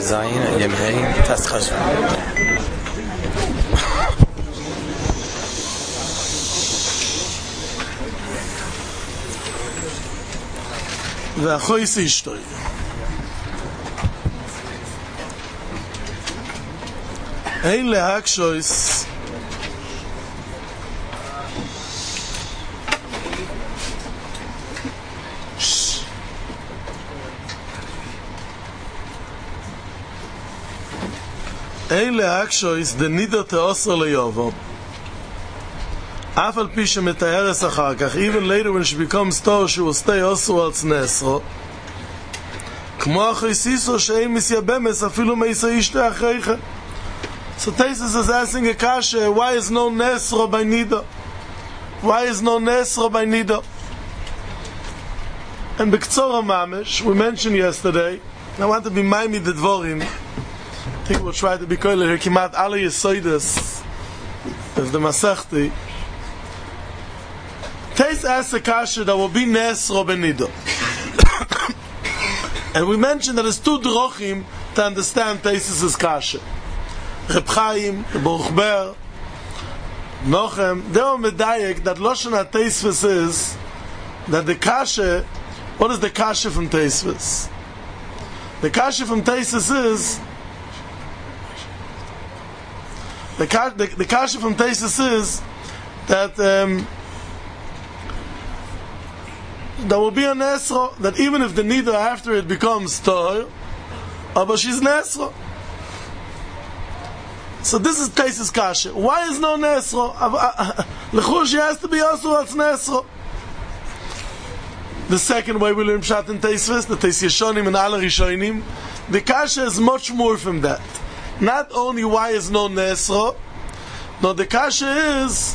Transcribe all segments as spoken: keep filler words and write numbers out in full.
Zayin, Yem Hey, Test Chashvan. והחויס אשתוי אין להקשויס אין להקשויס דנידר תאוסר ליובו אף על פי שמתארס אחר כך, even later when she becomes Torah, she will stay also על צנסרו, כמו החייסיסו שאין מסייבמס אפילו מייסה אשתה אחריך. So Taisus is asking a kasha, why is no Nesro by Nida? Why is no Nesro by Nida? And B'ktzora Mamesh, we mentioned yesterday, I want to be Maimi the Dvorim, I think we'll try to be koiler here, Kimat Ala Yesoides of the Masechti. Tais asks a kasha that will be Nesro Benido. And we mentioned that there's two drochim to understand Taisus' kasha. Reb Chaim, Baruch Ber, Nochem, they were medayek that Loshen HaTaisvus is that the kasha, what is the kasha from Taisvus? The kasha from Taisus is the, the, the kasha from Taisus is that um, there will be a Nesro, that even if the Nida after it becomes Tor, but she's Nesro. So this is Taisus Kasha. Why is no Nesro? L'chur she has to be also as Nesro. The second way we learn Pshat in Taisvus, the Tais Yeshonim and Ala Rishonim, the Kasha is much more from that. Not only why is no Nesro, no, the Kasha is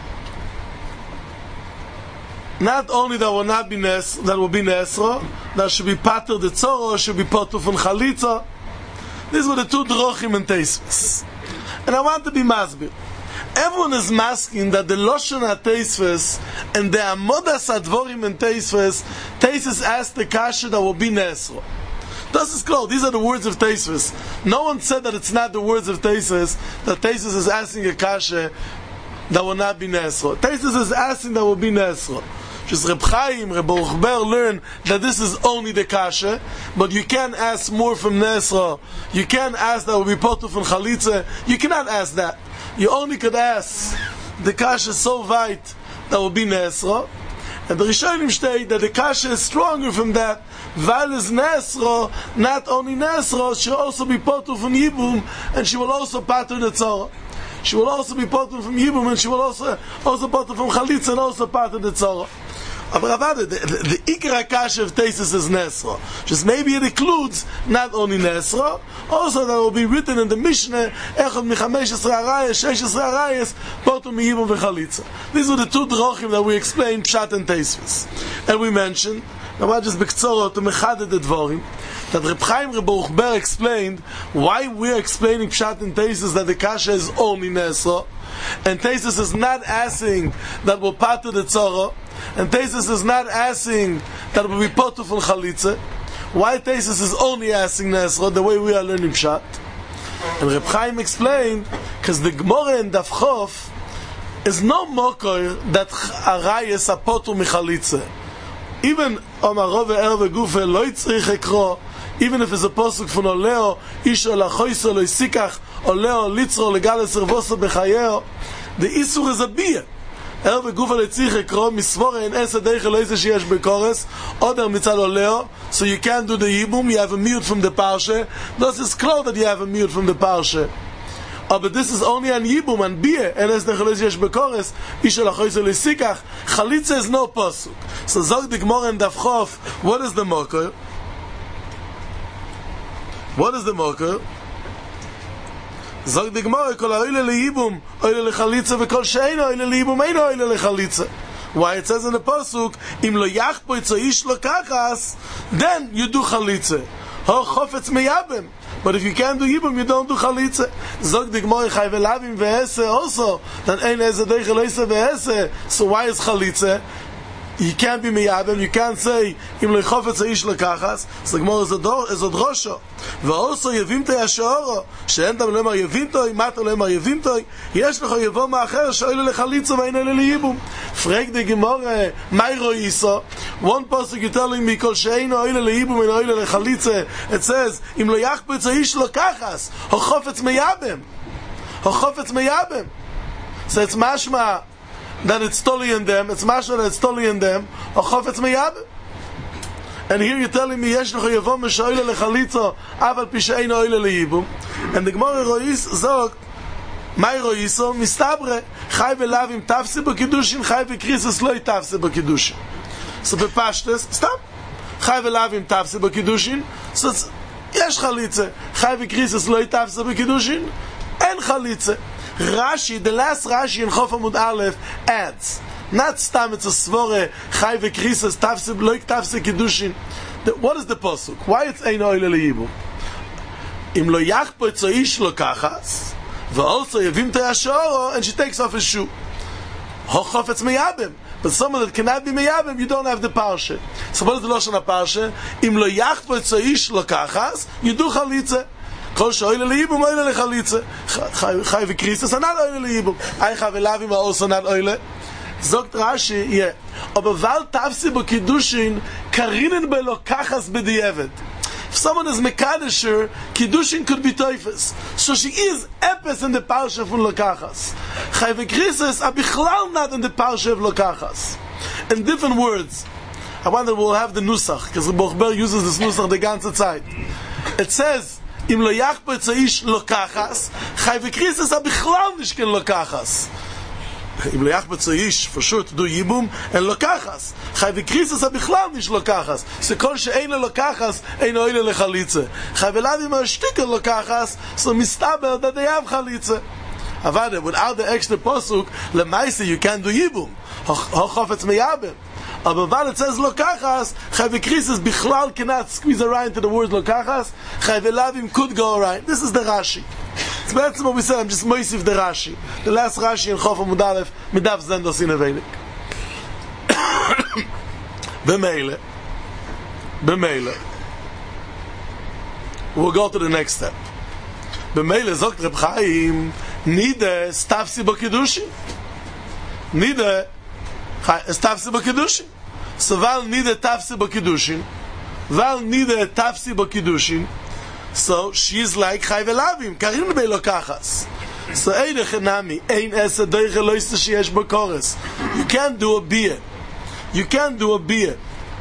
not only that will not be Nes, that will be Nesro, that should be Pater de Tzoro, should be Pater von Chalitza. These were the two drochim in Taisvus. And I want to be masbir. Everyone is masking that the Loshen HaTaisvus and the Amodas HaDvorim in Taisvus, Taisus asked the kasha that will be Nesro. This is close. These are the words of Taisvus. No one said that it's not the words of Taisus, that Taisus is asking a kasha that will not be Nesro. Taisus is asking that will be Nesro. Just Reb Chaim, Reb Baruch Ber learn that this is only the kasha, but you can't ask more from Nesro. You can't ask that will be Potu from Chalitza. You cannot ask that. You only could ask the kasha so weit that will be Nesro. And the Rishonim state that the kasha is stronger from that. Weil is Nesro, not only Nesro, she will also be Potu from Yibum, and she will also Pater the Tzorah. She will also be Potu from Yibum, and she will also also Potu from Chalitza, and also Pater the Tzorah. But the, the, the Ikra Kasha of Taisus is Nesro. Just maybe it includes not only Nesro, also that will be written in the Mishnah, Echad Michamesh Esra Arayas, Shesh Esra Arayas, Potu Miyibum V'Chalitza. These were the two drochim that we explained, Pshat and Taisvus. And we mentioned, now I just B'ktzoro to Mechaded the Dvorim, that Reb Chaim Reb Baruch Ber explained why we're explaining Pshat and Taisus that the Kasha is only Nesro, and Taisus is not asking that will Pater the Tzorah, and Taisus is not asking that it will be Potu from Chalitza. Why Taisus is only asking Nesro, the way we are learning Pshat? And Reb Chaim explained, because the Gemara in Daf Chof is no mokor that Arayas are Potu Michalitza. Even Omarove Erve Gufe lo yitzrich ekro, even if it's a posuk from Oleo, Isha lachoiso lo yisikach, Oleo litzro legale servoso bechayeo, the Isur is a beer. Erve Gufe lo yitzrich ekro, misvore in esa deiche lo yise sheyesh bekores, oder mitzal Oleo, so you can't do the Yibum, you have a mute from the Parsha, thus it's clear that you have a mute from the Parsha. Oh, but this is only on Yibum, and Bia, and as the Chalitza yesh bekores, Isha lachoiso lo yisikach, Chalitza is no posuk. So Zog the Gemara and Daf Chof, what is the mokor? What is the mokor? Zog the Gemara, kol ha'oile leyibum, oile lechalitza, v'kol she'eino oile leyibum, eino oile lechalitza. Why it says in the pasuk, im lo yachpo itzo ish lo kachas, then you do chalitza. Ho chofetz meyabem. But if you can't do yibum, you don't do chalitza. Zog the Gemara, chai ve'lavim ve'ese also, then ein eze deiche loise ve'ese. So why is chalitza? you can't be meyabem, you can't say im lo chofetz haish lekachas, so the Gemara is od rosho, ואוסו יבימתו ישאורו, שאין דם לא אמר יבימתו, מטו לא אמר יבימתו, יש לך יבוא מאחר שאוילו לחליצו ואין אלה לייבום. פרק די גמורה, מי רואיסו? one pasuk you tell me, כל שאין אוילו לייבום, אין אוילו לחליצו, it says, אם לא יחפץ איש לא כחס, הוא חופץ מייבם. הוא חופץ מייבם. So it's mashma that it's totally in them, it's mashma that it's totally in them, הוא חופץ מייבם. And here you're telling me, יש לך יבוא משאוילה לחליצו, אבל פי שאין אוילה לייבום. And the Gemara רויס זוג, מי רויסו? מסתברא, חי ולאו אם תפסי בקידושין, חי וקריסס לא יתפסי בקידושין. So בפשטס, סתם, חי ולאו אם תפסי בקידושין, so יש חליצה, חי וקריסס לא יתפסי בקידושין, אין חליצה. רש"י, the last Rashi in Chof Amud Aleph adds, not stam it's a svore chai v'krisis tafse loik tafse kiddushin. What is the pasuk? Why it's ein oile leyibu? Im lo yachpo etzo ish lo kachas v'also yavim to yashoro, and she takes off his shoe. Hochofetz meyabim. But someone that cannot be meyabim, you don't have the parsha. So what is the lashon parsha? Im lo yachpo etzo ish lo kachas, you do chalitze. כל שאוילה לייבום, אוילה לחליצה. חי וקריסטס, ענד אוילה לייבום. אי חבלאבים האוס ענד אוילה. זוגת רש"י, יהיה. אבל ואל תפסי בקידושין, קרינן בלו כחס בדיעבד. If someone is Mekadesher, Kiddushin could be Teufels. So she is Epes in the Parsha of Lokachas. Chai v'krisis are bichlal not in the Parsha of Lokachas. In different words. I wonder we'll have the Nusach, because the Bochber uses this Nusach the ganze Zeit. It says, Im lo yachpo etzo ish lokachas, chai v'krisis are bichlal nicht ken lokachas. Im lo yachpo etzo ish, for sure to do yibum, and lokachas. Chai v'krisis are bichlal nicht lokachas. So kol she'ein le lokachas, ein oile le chalitze. Chai v'lavim are shtikel lokachas, so mistaber that they have chalitze. Avada, without the extra posuk, lemaise you can't do yibum. Hochofetz meyabim. Aber when it says lokachas, chai v'krisis bichlal cannot squeeze around into the word lokachas, chai v'lavim could go around. This is the Rashi. It's better what we said, I'm just moisif the Rashi. The last Rashi in Chof Amud Aleph, midav zendos in Avenik. B'meile. B'meile. We'll go to the next step. B'meile zogt Reb Chaim, nide stafsi b'kiddushin. Nide tafsi b'kiddushin. So val nide tafsi b'kiddushin, val nide tafsi b'kiddushin, so she's like chai v'lavim, karin be'lo kachas. So eidech enami, ein esa doiche loiste sheyesh b'kores. You can't do a beer. You can't do a beer.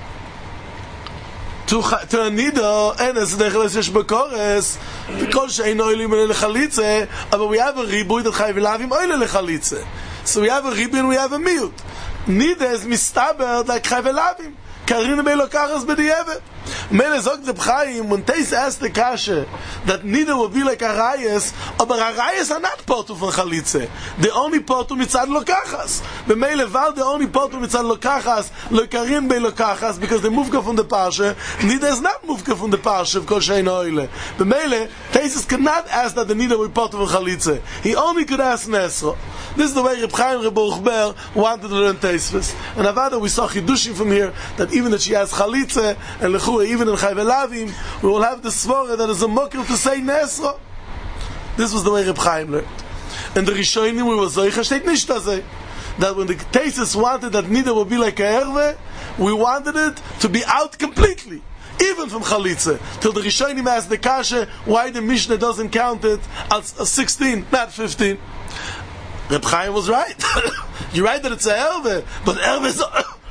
To, to a nido, ein esa doiche loiste sheyesh b'kores, because she'ein oilim oile lechalitze, but we have a ribuy that chai v'lavim oile lechalitze. So we have a ribuy and we have a miut. Nida is mistaber like chai v'lavim. Karina be'lo kachas b'di'evet. Mele zog Reb Chaim, when Teis asked the kasha that Nida will be like Arayas, but Arayas are not potu from Chalitze. The only potu mitzad lo kachas. Mele val the only potu mitzad lo kachas, lo karin be'lo kachas, because they move from the parsha. Nida is not moved from the parsha of Kol Shein Oile. Mele Teis cannot ask that the Nida will be potu from Chalitze. He only could ask Nesro. This is the way Reb Chaim Reb Bochber wanted to learn Teisves. And Avada, we saw Chidushim from here, that even that she has Chalitze, and Lechu, even in Chai V'Lavim, we will have the Svora that is a mocker to say Nesro. This was the way Reb Chaim learned. And the Rishonim, we were Zoicha, steht nicht das. That when the Teisves wanted that Nida would be like a Erve, we wanted it to be out completely. Even from Chalitze. Till the Rishonim asked the Kasha, why the Mishnah doesn't count it as sixteen, not fifteen. Reb Chaim was right. You're right that it's a Erve, but Erve is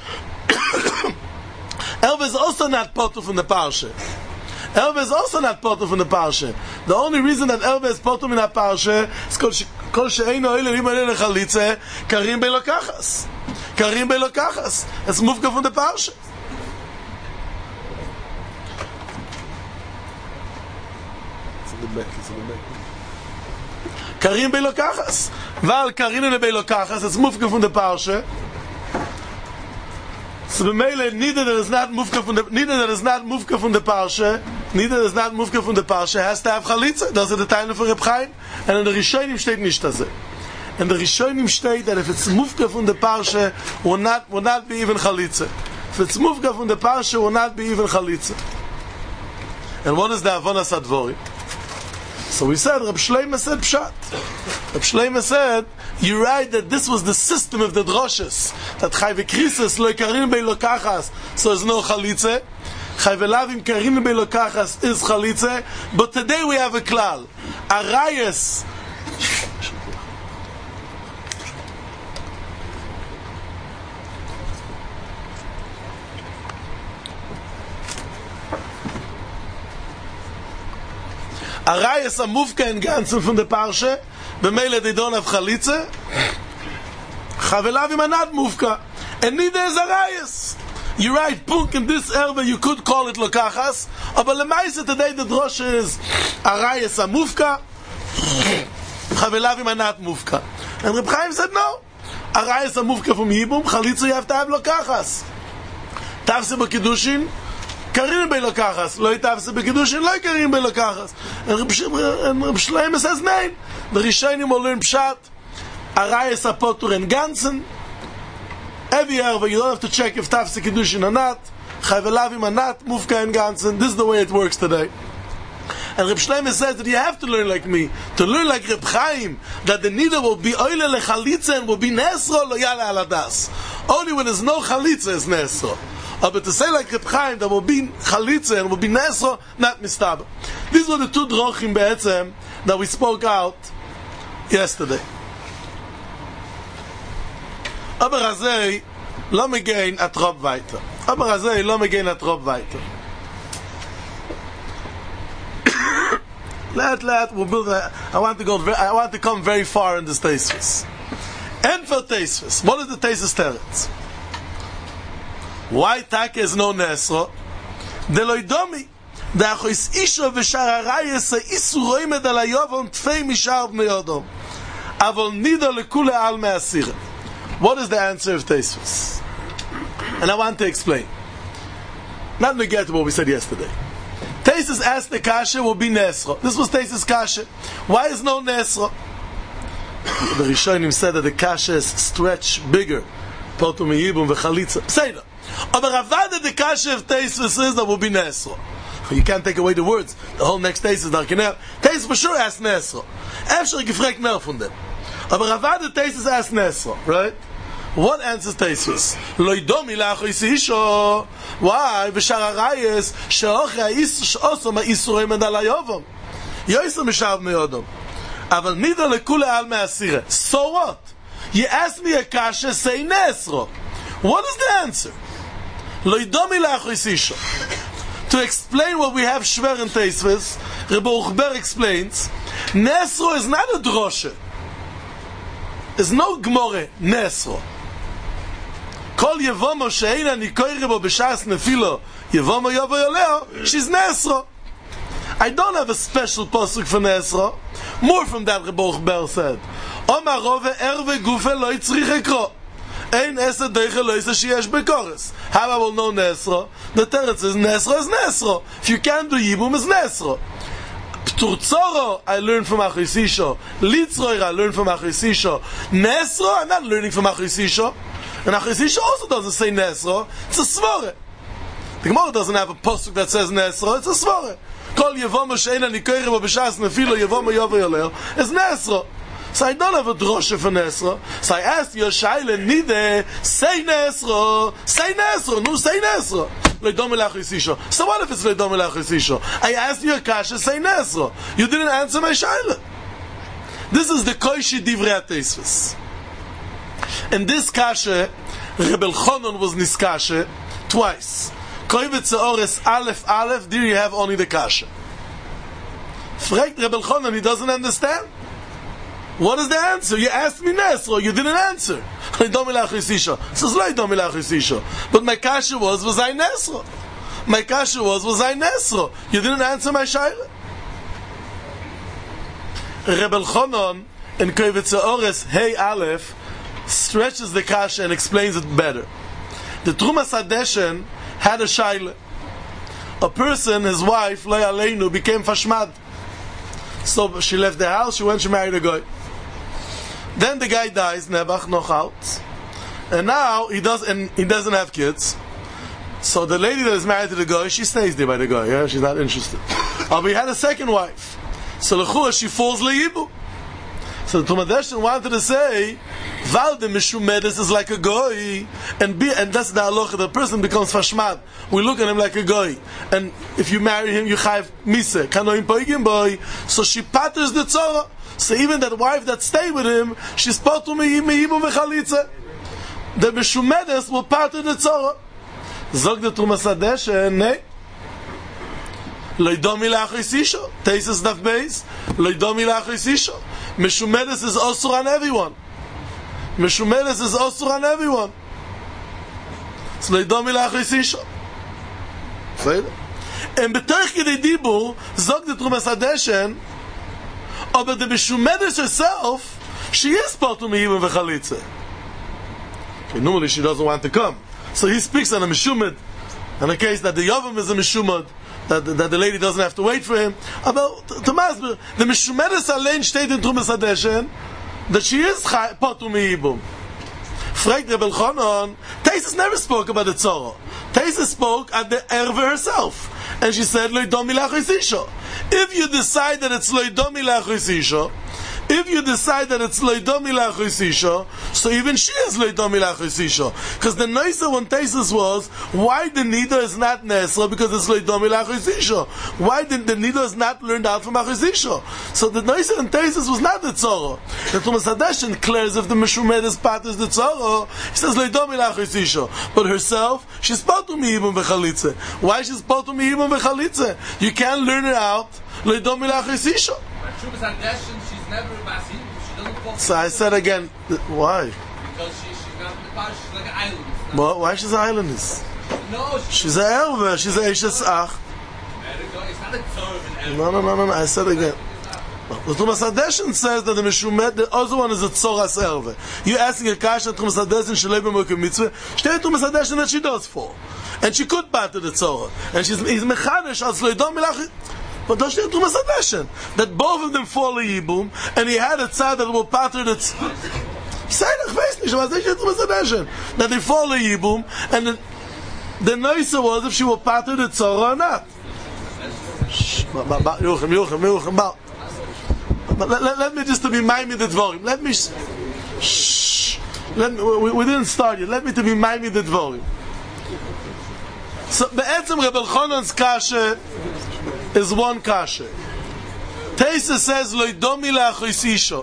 Erve is also not potu from the Parsha. Erve is also not potu from the Parsha. The only reason that Erve is potu in that Parsha is kol she'eino oile limane lechalitze karim be'lo kachas. Karim be'lo kachas. It's mufka from the Parsha. It's in the back. It's in the back. Karim be'lo kachas. Val karin be'lo kachas. It's mufka from the Parsha. So b'meile, neither that is not mufka from the neither that is not mufka from the parsha, neither that is not mufka from the parsha has to have chalitza. Those are the time for Reb Chaim, and in the Rishonim steht nicht das. And the Rishonim state that if it's mufka from the parsha, will not will not be even chalitza. If it's mufka from the parsha, will not be even chalitza. And what is the avonas advorim? So we said, Reb Shlomo said pshat. Reb Shlomo said, you write that this was the system of the droshes, that chai v'krisis lo ikarin bei lokachas, so there's no chalitza. Chai v'lavim karin bei lokachas is chalitza. But today we have a klal. Arayas. Arayas are mufka in ganzen from the parsha. B'meile they don't have chalitza. Chavelavim are not mufka, and neither is arayas. You write punk in this erva, you could call it lokachas. But lemaisa today the drosha is arayas are mufka. Chavelavim are not mufka. And Reb Chaim said no. Arayas are mufka from Yibum. Chalitza you have to have lokachas. Tavse b'kedushin. Karin bei lokachas, lo itavse bekedushin, lo karin bei lokachas. And Reb Shlomo says nein. The Rishonim will learn pshat. Arayas apotur en ganzen. Every year, you don't have to check if tavse kedushin or not. Chai v'lavim or not, mufka en ganzen. This is the way it works today. And Reb Shlomo says that you have to learn like me, to learn like Reb Chaim, that the nida will be oile lechalitza and will be nesro lo yala aladas. Only when there's no chalitza is nesro. Uh, but to say like Reb Chaim, there will be chalitza and will be nesro, not mistabah. These were the two drochim be'etzem that we spoke out yesterday. Aber hazei lo megein at rob weiter. Aber hazei lo megein at rob weiter. Let let we'll build a, I want to go. I want to come very far in this tesis. And for tesis, what is the tesis teretz? Why Taka is no Nesro? The loidomi. The achois isho v'shar harayes isu roimed al hayovon tfei mishar b'nei odom. Avol nido lekule al me'asirem. What is the answer of Teisvus? And I want to explain. Not to get to what we said yesterday. Teisvus asked the kasha will be Nesro. This was Teisvus kasha. Why is no Nesro? The Rishonim said that the kasha is stretched bigger. Potum yibum v'chalitza. Pseida. Aber avada the kasha of Teisvus is that will be Nesro. You can't take away the words. The whole next Teisvus is Darkinel. Teisvus for sure asked Nesro. Efter gefragt mehr von dem. Aber avada Teisvus asked Nesro, right? What answers Teisvus? Loidomi la'achois isho. Why? V'shar harayes she'oche ha'osom ha'isurim and alayovom. Yoisem mishar b'nei odom. Aval nida lekule al me'asire. So what? You ask me a kasha, say Nesro. What is the answer? Loidomi la'achois isho. To explain what we have Shver and Teisvus, Rebbe Uchber explains, Nesro is not a droshe. There's no Gmore, Nesro. Kol Yevomo she'eina nikoy rebo b'shas nefilo, Yevomo yovo yoleo, she's Nesro. I don't have a special posuk for Nesro. More from that Rebbe Uchber said. Omar rove erve gufe lo yitzrich ekro. Ein esed deiche lo yise sheyesh bekores. How I will know Nesro? The teretz is Nesro is Nesro. If you can't do Yibum, it's Nesro. P'turtzoro, I learned from Achois Isho. Litzroir, I learned from Achois Isho. Nesro, I'm not learning from Achois Isho. And Achois Isho also doesn't say Nesro. It's a svore. The Gemara doesn't have a posuk that says Nesro. It's a svore. Kol Yevomo she'eina nikoy rebo b'shas nefilo Yevomo yovo yoleo. It's Nesro. So I don't have a drosha for Nesro. So I asked Yoshaile Nide, say Nesro, say Nesro, no, say Nesro. Leidom Achois Isho. So what if it's Leidom Achois Isho? I asked you a kasha, say Nesro. You didn't answer my shaila. This is the Koishi Divrei Teisvus. And this kasha, Rebel Chonon was niskasha twice. Koivet Seores Aleph Aleph, there you have only the kasha. Fragt Rebel Chonon, he doesn't understand. What is the answer? You asked me Nesro, you didn't answer. But my kasha was, was I Nesro? My kasha was, was I Nesro? You didn't answer my shaila. Rebel Chonon in Kovetz Ores Hey Aleph stretches the kasha and explains it better. The Trumas Hadeshen had a shaila. A person, his wife, Leah Aleinu, became fashmad. So she left the house, she went, she married a guy. Then the guy dies, Nebuch, noch out. And now he does, and he doesn't have kids. So the lady that is married to the guy, she stays there by the guy. Yeah, she's not interested. But he had a second wife. So l'chua, she falls le'ibu. So the Tumadeshan wanted to say, Val the Mishumedes is like a goy, and be, and that's the halacha. The person becomes fashmad. We look at him like a goy, and if you marry him, you chayv mise. Kanoim poigim boy. So she patters the tzora. So even that wife that stayed with him, she's potu meibu v'chalitza. The Mishumedes will patter the tzora. Zog the Tumas Hadeshen, nay. Loidomi la'achris isho. Teises daf beis. Loidomi la'achris isho. Mishumedes is osur on everyone. Mishumedes is osur on everyone. So loidomi la'achris isho. Fayda. And b'terch gedei dibur, zog the Tumas Hadeshen, but the Mishumedes herself, she is potu meibu v'chalitza. Okay, normally she doesn't want to come. So he speaks on a Mishumed, on a case that the Yavam is a Mishumed, that, that the lady doesn't have to wait for him. About Tomas, the Mishumedes Alein steht in Tumas Hadeshen, that she is potu meibum. Fragt Rebbe Elchanan, Taisus never spoke about the Tzora. Taisus spoke at the Erve herself. And she said, Loidomi la'achris isho. If you decide that it's Loidomi la'achris isho, if you decide that it's loidomi la'achris isho, so even she is loidomi la'achris isho. Because the noisa one thesis was, why the nida is not nesra? Because it's loidomi la'achris isho. Why did the nida is not learned out from achris isho? So the noisa one thesis was not the tzoro. The Tumas Hadeshen declares if the Mishumedes part is the tzoro, he says loidomi la'achris isho. But herself, she's potu miyibum v'chalitze. Why she's potu miyibum v'chalitze? You can't learn it out loidomi la'achris isho. Never a basin, she doesn't fall. So I said again, why? Because she, she's not in the parish, she's like an island. Well, why she's an islandess? No, she, she's an erve, she's an Eishes Ach. It's not a tzor. No, no, no, no, no, I said again. The Tumas Hadeshen says that the Mishumed, the other one is a Tzoras erve. You're asking a kasha, Tumas Hadeshen, shelei b'mokim mitzvah, shtei Tumas Hadeshen that she does for. And she could pater the Tzora. And she's he's mechanish, as loidom milach. But that's the Tumas Hadeshen, that both of them fall Yibum, and he had a tzad that will pater the tzad. Seidach weiß nicht, aber das ist Tumas Hadeshen, that they fall Yibum, and the, the noise was if she will pater the tzara or not. Yuchem, Yuchem, Yuchem, let, let, let me just to be minded the dvorim. Let me, shh, let me, we, we didn't start yet. Let me to be minded the dvorim. So, be'etzem Rebbe Elchanan's kasha is one kasha. Teisa says, loidomi la'achris isho.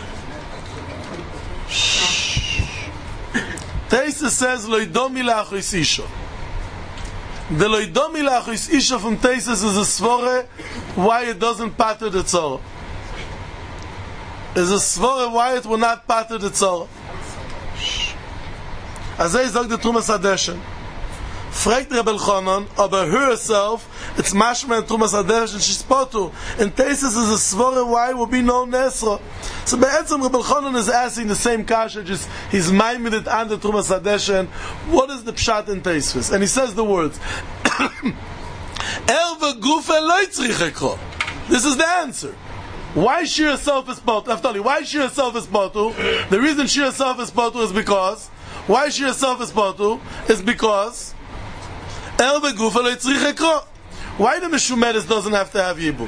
Teisa says, loidomi la'achris isho. The loidomi la'achris isho from Teisa is a svore why it doesn't pater the tzara. Is a svore why it will not pater the tzara. Azay zog the Tumas Hadeshen. Fragt Rebbe Elchanan, aber herself, it's mashma and Tumas Hadeshen, she's potu. And Tesis is a svore why will be no nesra. So be'etzem Rebbe Elchanan is asking the same kasha, just he's maimed it under Tumas Hadeshen. What is the pshat in Tesis? And he says the words, Erve gufe lo tzrich ekro. This is the answer. Why she herself is potu? After all, why she herself is potu? The reason she herself is potu is because, why she herself is potu is because why the Mishumedes doesn't have to have Yibum?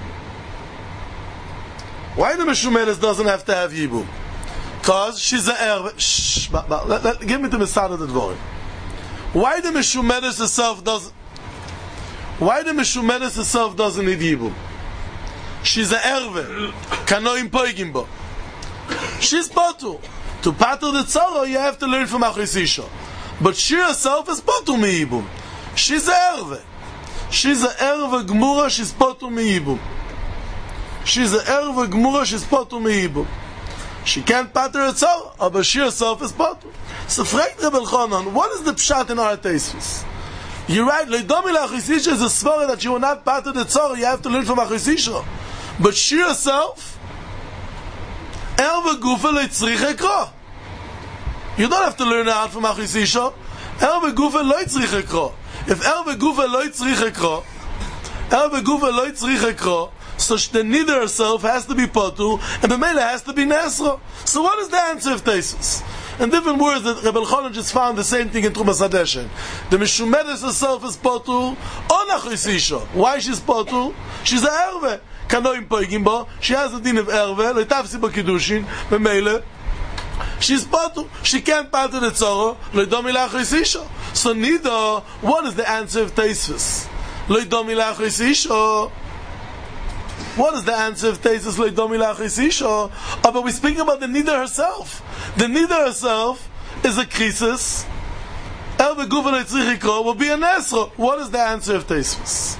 Why the Mishumedes doesn't have to have Yibum? Because she's a erve. Shh, but, but, let, let, give me the Misad of the Dvorim. Why the Mishumedes herself doesn't? Why the Mishumedes herself doesn't need Yibum? She's a erve. Kanoim poigim bo. She's potu. To pater the tzara, you have to learn from achris isha. But she herself is potu mi Yibum. She's a erve. She's a erve gmura, she's potu mi Yibum. She's a erve gmura, she's potu mi Yibum. She can't pater her tzara, but she herself is potu. So fragt Rebbe Elchanan, what is the pshat in our tesis? You're right, Leidomi la'achris isha is a svara that you will not pater the tzara, you have to learn from achris isha. But she herself, erve gufa leitzrich ekro. You don't have to learn it out from achris isha. Erve gufa leitzrich ekro. If Erve Gufa lo yitzrich ekro, Erve Gufa lo yitzrich ekro, So the nida herself has to be potu, and the mela has to be nesro. So what is the answer of Taisus? In different words, that Rebbe Elchanan just found the same thing in Trumas Hadeshen. The Mishumedes herself is potu, onachrisisho. Why she's potu? She's a erve. Kanoim poigim bo. She has the din of erve. Leitavsi bo kiddushin. B'meile. She's potu. She can't part the tzoro. Leidomi lachrisisho. So nido, what is the answer of Taisus? Leidomi lachrisisho. What is the answer of Taisus Leidomi lachrisisho? Oh, but we're speaking about the nida herself. The nida herself is a krisis. El beguva leitzrich ikro will be a nesro. What is the answer of Taisus?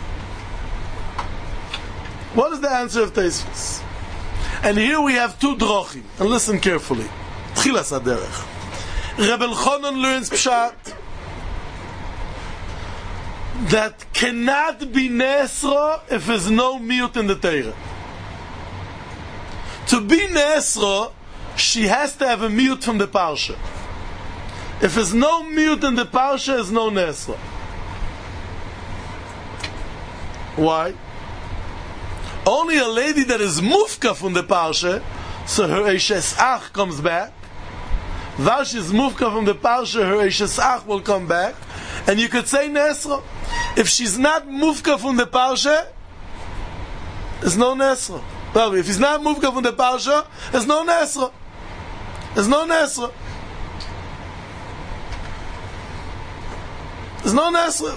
What is the answer of Taisus? And here we have two drochim. And listen carefully. Tchilas haderech. Rebbe Elchanan learns pshat that cannot be nesro if there's no miyut in the Torah. To be nesro, she has to have a miyut from the parsha. If there's no miyut in the parsha, there's no nesro. Why? Only a lady that is mufka from the parsha, so her eishes ach comes back. While she's mufka from the parsha, her eishes ach will come back, and you could say nesro. If she's not mufka from the parsha, there's no nesro. Well, if he's not mufka from the parsha, there's no nesro. There's no nesro. There's no nesro.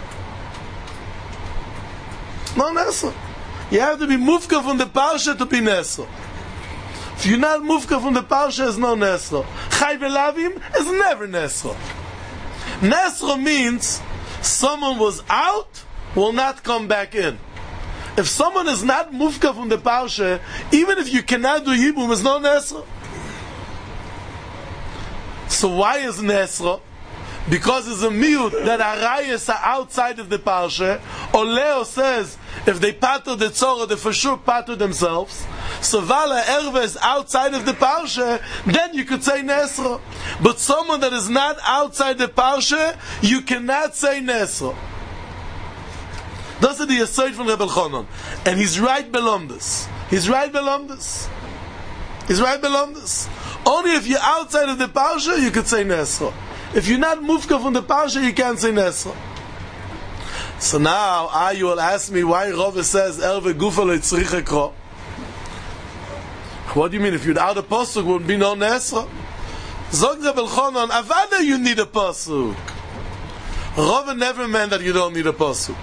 No nesro. You have to be mufka from the parsha to be nesro. If you're not mufka from the parsha, there's no nesro. Chai velavim is never nesro. Nesro means someone was out, will not come back in. If someone is not mufka from the parsha, even if you cannot do yibum, there's no nesro. So why is nesro? Because it's a miyut that arayas are outside of the parsha. Or Leo says, if they pater the tzorah, they for sure pater themselves. So vala erve is outside of the parsha, then you could say nesro. But someone that is not outside the parsha, you cannot say nesro. That's the aside from Rebbe Elchanan. And he's right below this. He's right below this. He's right below this. Only if you're outside of the parsha, you could say nesro. If you're not mufka from the parsha, you can't say nesro. So now, ah, you will ask me why Rava says erve gufa leitzrich ekro. What do you mean? If without a pasuk, would be no nesro? Zog Rebbe Elchanan, avada you need a pasuk. Rava never meant that you don't need a pasuk.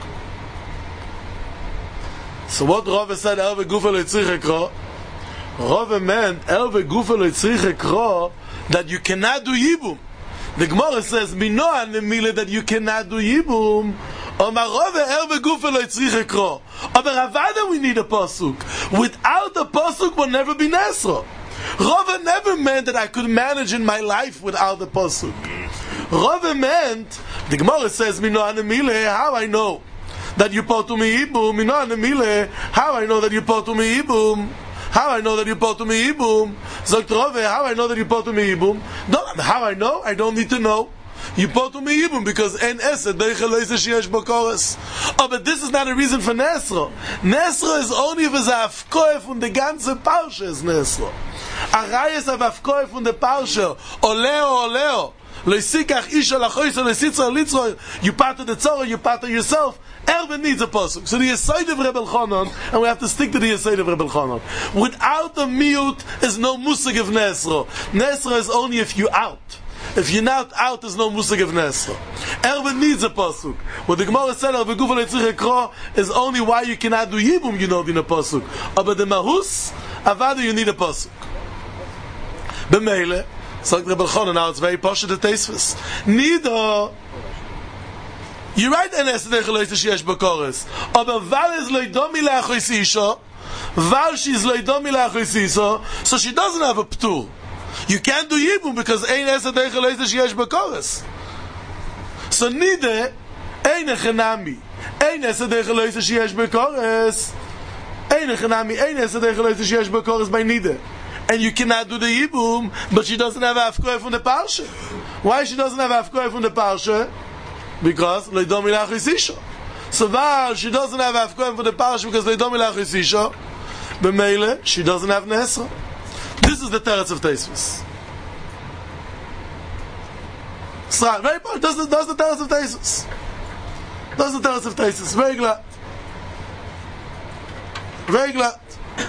So what Rava said, erve gufa leitzrich ekro? Rava meant erve gufa leitzrich ekro that you cannot do yibum. The Gemara says, Minoa nemile that you cannot do yibum. Omarove erve gufa leitzrich ekro. Aber avada we need a pasuk. Without a pasuk will never be nesro. Rava never meant that I could manage in my life without a pasuk. Rava meant, the Gemara says, Minoa nemile, how I know that you potu mi yibum? Minoa nemile, how I know that you potu mi yibum? How I know that you potu mi yibum? Zogt Rava, how I know that you potu mi yibum? How I know? I don't need to know. You potu mi yibum because en esed deichel leise sheyesh bokoros. Oh, but this is not a reason for nesro. Nesro is only if it's a afkoe from the ganze parsha is nesro. Arayes of afkoe from the parsha. Oleo, oleo. Leisikach isha lachoyso leisitza litzro. You part of the tzorah, you part of yourself. Erve needs a pasuk. So the Yesod of Rebbe Elchanan, and we have to stick to the Yesod of Rebbe Elchanan. Without a miyut, is no musig of nesro. Nesro is only if you out. If you're not out, there's no musig of nesro. Erve needs a pasuk. What the Gemara said, Erve gufa leitzrich ekro, is only why you cannot do yibum, you don't need a pasuk. But the mahus, avada, you need a pasuk. B'meile, so Rebbe Elchanan, now it's very posh to the Tosfos. Nido, you're right, en esed deichel leise sheyesh bokoros. Aber val is leidomi leachos isha, val she's leidomi leachos isha, so she doesn't have a ptur. You can't do yibum because ein esed deichel leise sheyesh bokoros. So nide, ein echenami, ein esed deichel leise sheyesh bokoros, ein echenami, ein esed deichel leise sheyesh bokoros by nide. And you cannot do the yibum, but she doesn't have afkoy from the parsha. Why she doesn't have afkoy from the parsha? Because leidomi lachis isha. So while she doesn't have Afkoim for the Parsha because they don't milach Isisha, b'meile, she doesn't have Nesra. This is the teretz of Teisvus. So, very important. That's the, that's the teretz of Teisvus. That's the teretz of Teisvus. Very glad. Very glad.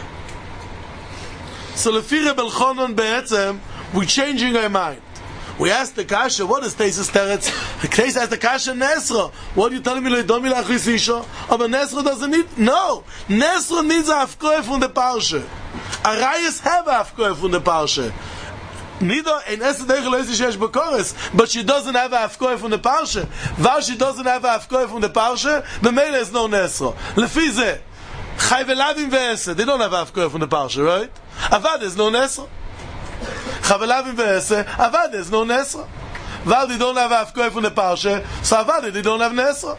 So, Lefi Reb Elchanan be'etzem, we're changing our mind. We asked the Kasha, what is Teisvus teretz? Teisvus asked the Kasha, Nesra. What are you telling me? Leidom milach Isisha? But Nesra doesn't need. No, Nesra needs a Afkoim from the Parsha. Arayas have a Afkoim from the Parsha. Neither in Esed, but she doesn't have a Afkoim from the Parsha. While she doesn't have a Afkoim from the Parsha, the male is no Nesra. Lefize, Chai ve'Lavim ve'Esed, they don't have a Afkoim from the Parsha, right? Avad is no Nesra. Chai ve'Lavim ve'Esed, Avad is no Nesra. While they don't have a Afkoim from the Parsha, so Avad they don't have Nesra.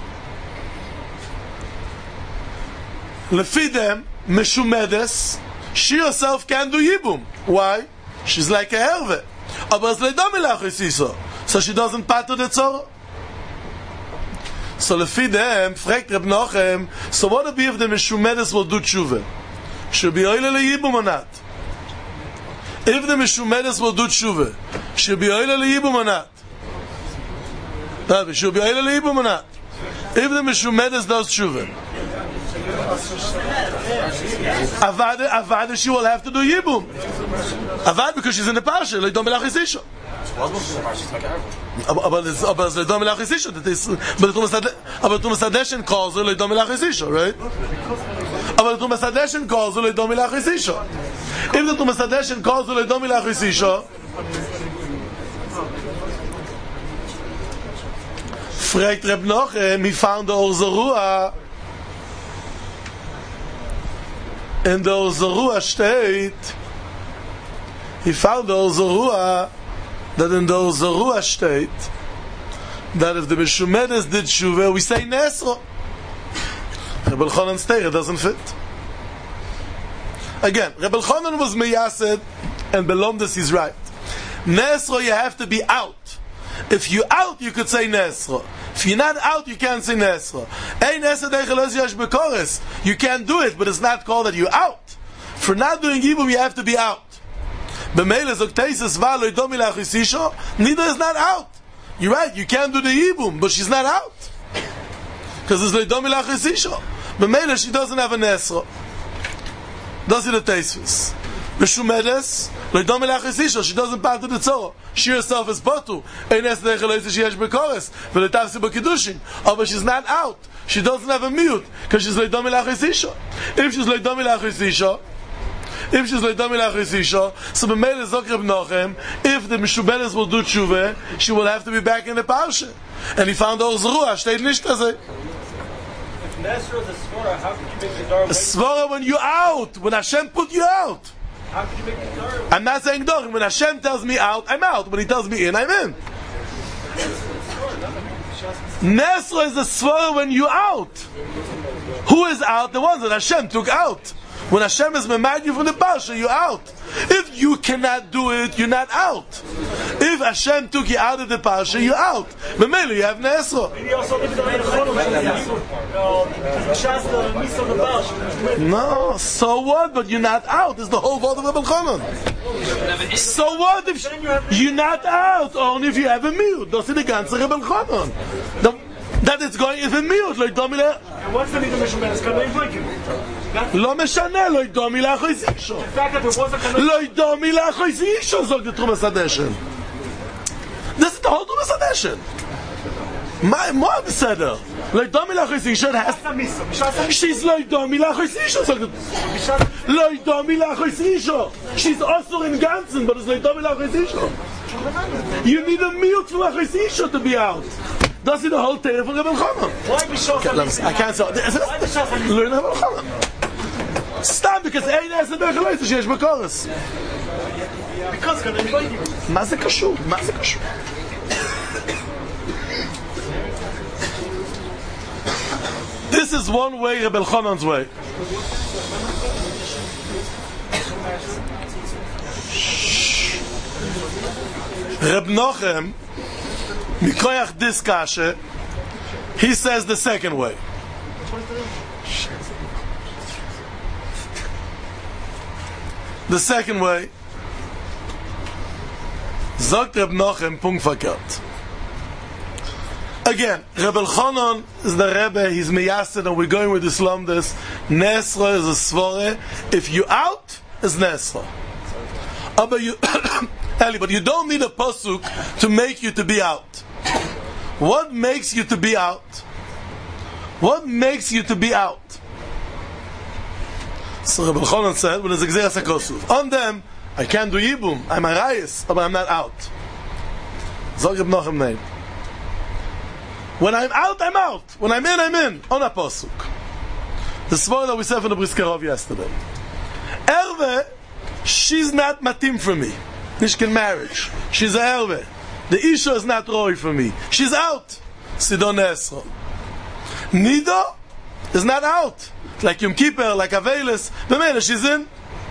Lefi them, Meshumedes, she herself can do Yibum. Why? She's like a herve. So she doesn't patter the tzorah. So lefi them, fragt Reb Nochem, so what would be if the Meshumedes will do tshuva? She'll be oile leyibum or not? If the Meshumedes will do tshuva, she'll be oile leyibum or not? She'll be oile leyibum or not? If the Meshumedes does tshuva, Avada, Avada, she will have to do Yibum. Avada, because she's in the Parsha. Leidom milach Isisha. But it's Leidom milach Isisha. But the Tumas Hadeshen calls her Leidom milach Isisha, right? But the Tumas Hadeshen calls her Leidom milach Isisha. If the Tumas Hadeshen calls her Leidom milach Isisha, fragt Reb Nochem, he found the Or Zarua. In the Ozorua state, he found the Ozorua that in the Ozorua state, that if the Meshumedes did Shuvah, we say Nesra. Reb Elchanan's Teira doesn't fit. Again, Reb Elchanan was Meyased, and Belomdes is right. Nesra, you have to be out. If you out, you could say Nesra. If you're not out, you can't say Nesra. You can't do it, but it's not called that you're out. For not doing Yibum, you have to be out. Neither is not out. You're right, you can't do the Yibum, but she's not out. Because it's Leidom milach Isisha. B'meila, she doesn't have a Nesra. Does it a Teisvus? Meshumedes, Leidom milach Isisha, she doesn't part of the Tzorah. She herself is Potu. Ein es dechelois she has Bekores. V'letavsi b'Kiddushin. Oh, but she's not out. She doesn't have a mute, because she's Leidom milach Isisha. If she's Leidom milach Isisha, if she's Leidom milach Isisha, so b'meila zok Reb Nochem, if the Meshumedes will do tshuva, she will have to be back in the Parsha. And he found Or Zarua, steht nicht dasei. Nesra is a svara. How can you make the dar? A svara when you're out, when Hashem put you out. How can you make the dar? I'm not saying dorim. When Hashem tells me out, I'm out. When He tells me in, I'm in. Nesra is a svara when you're out. Who is out? The ones that Hashem took out. When Hashem is memad you from the Parsha, you're out. If you cannot do it, you're not out. If Hashem took you out of the Parsha, you're out. Memele, you have Nesra. No, so what? But you're not out. It's the whole word of Reb Elchanan. So what if you're not out? Only if you have a mute. That's the ganze Reb Elchanan. That it's going if a mute. Like Domile. And what's the need of Meshumedes? Can they break it? לא משנה, לא ידעו מילה אחרי אישו. לא ידעו מילה אחרי אישו, זוג לתרומס הדשן. זה זה תהול תרומס הדשן. מה בסדר? לא ידעו מילה אחרי אישו, she's לא ידעו מילה אחרי אישו, זוג לתרומס. לא ידעו מילה אחרי אישו. she's also in Gansen, but it's לא ידעו מילה אחרי אישו. You need a mute from אחרי אישו to be out. That's the whole tale from Reb Elchanan. Why be short? I can't say. Learn Reb Elchanan. Stop, because אין עשר דרך שיש בקורס. Because can they break it? מה זה קשור? מה זה קשור? This is one way, Reb Elchanan's way. Reb Nochem, Mikoyach this kasha, He says the second way. The second way. Sagt Reb Nochem, Punkt verkehrt. Again, Reb Elchanan is the Rebbe, he's meyased, and we're going with Islam this. Nesra is a svore. If you out, it's Nesra. Oh, but you, Eli, but you don't need a pasuk to make you to be out. What makes you to be out? What makes you to be out? So Reb Elchanan said, when it's Gzeras HaKosuf, on them, I can't do Yibum, I'm a Rayis, but I'm not out. Zog Reb Nochem name. When I'm out, I'm out. When I'm in, I'm in. On a pasuk. The svara that we said from the Briskerov yesterday. Erve, she's not matim for me. Nishkin marriage. She's a erve. The isha is not roi for me. She's out. Sidon Esro. Nido is not out. Like Yom Kippur, like Avelis. B'meila, she's in.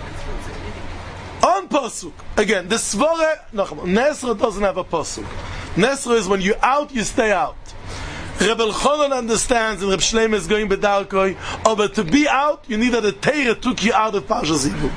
On pasuk. Again, the svara, no, Nesra doesn't have a pasuk. Nesra is when you're out, you stay out. Reb Elchanan understands, and Reb Shlomo is going bedarkoi, oh, but to be out, you need that the Torah took you out of Parshas Yibum.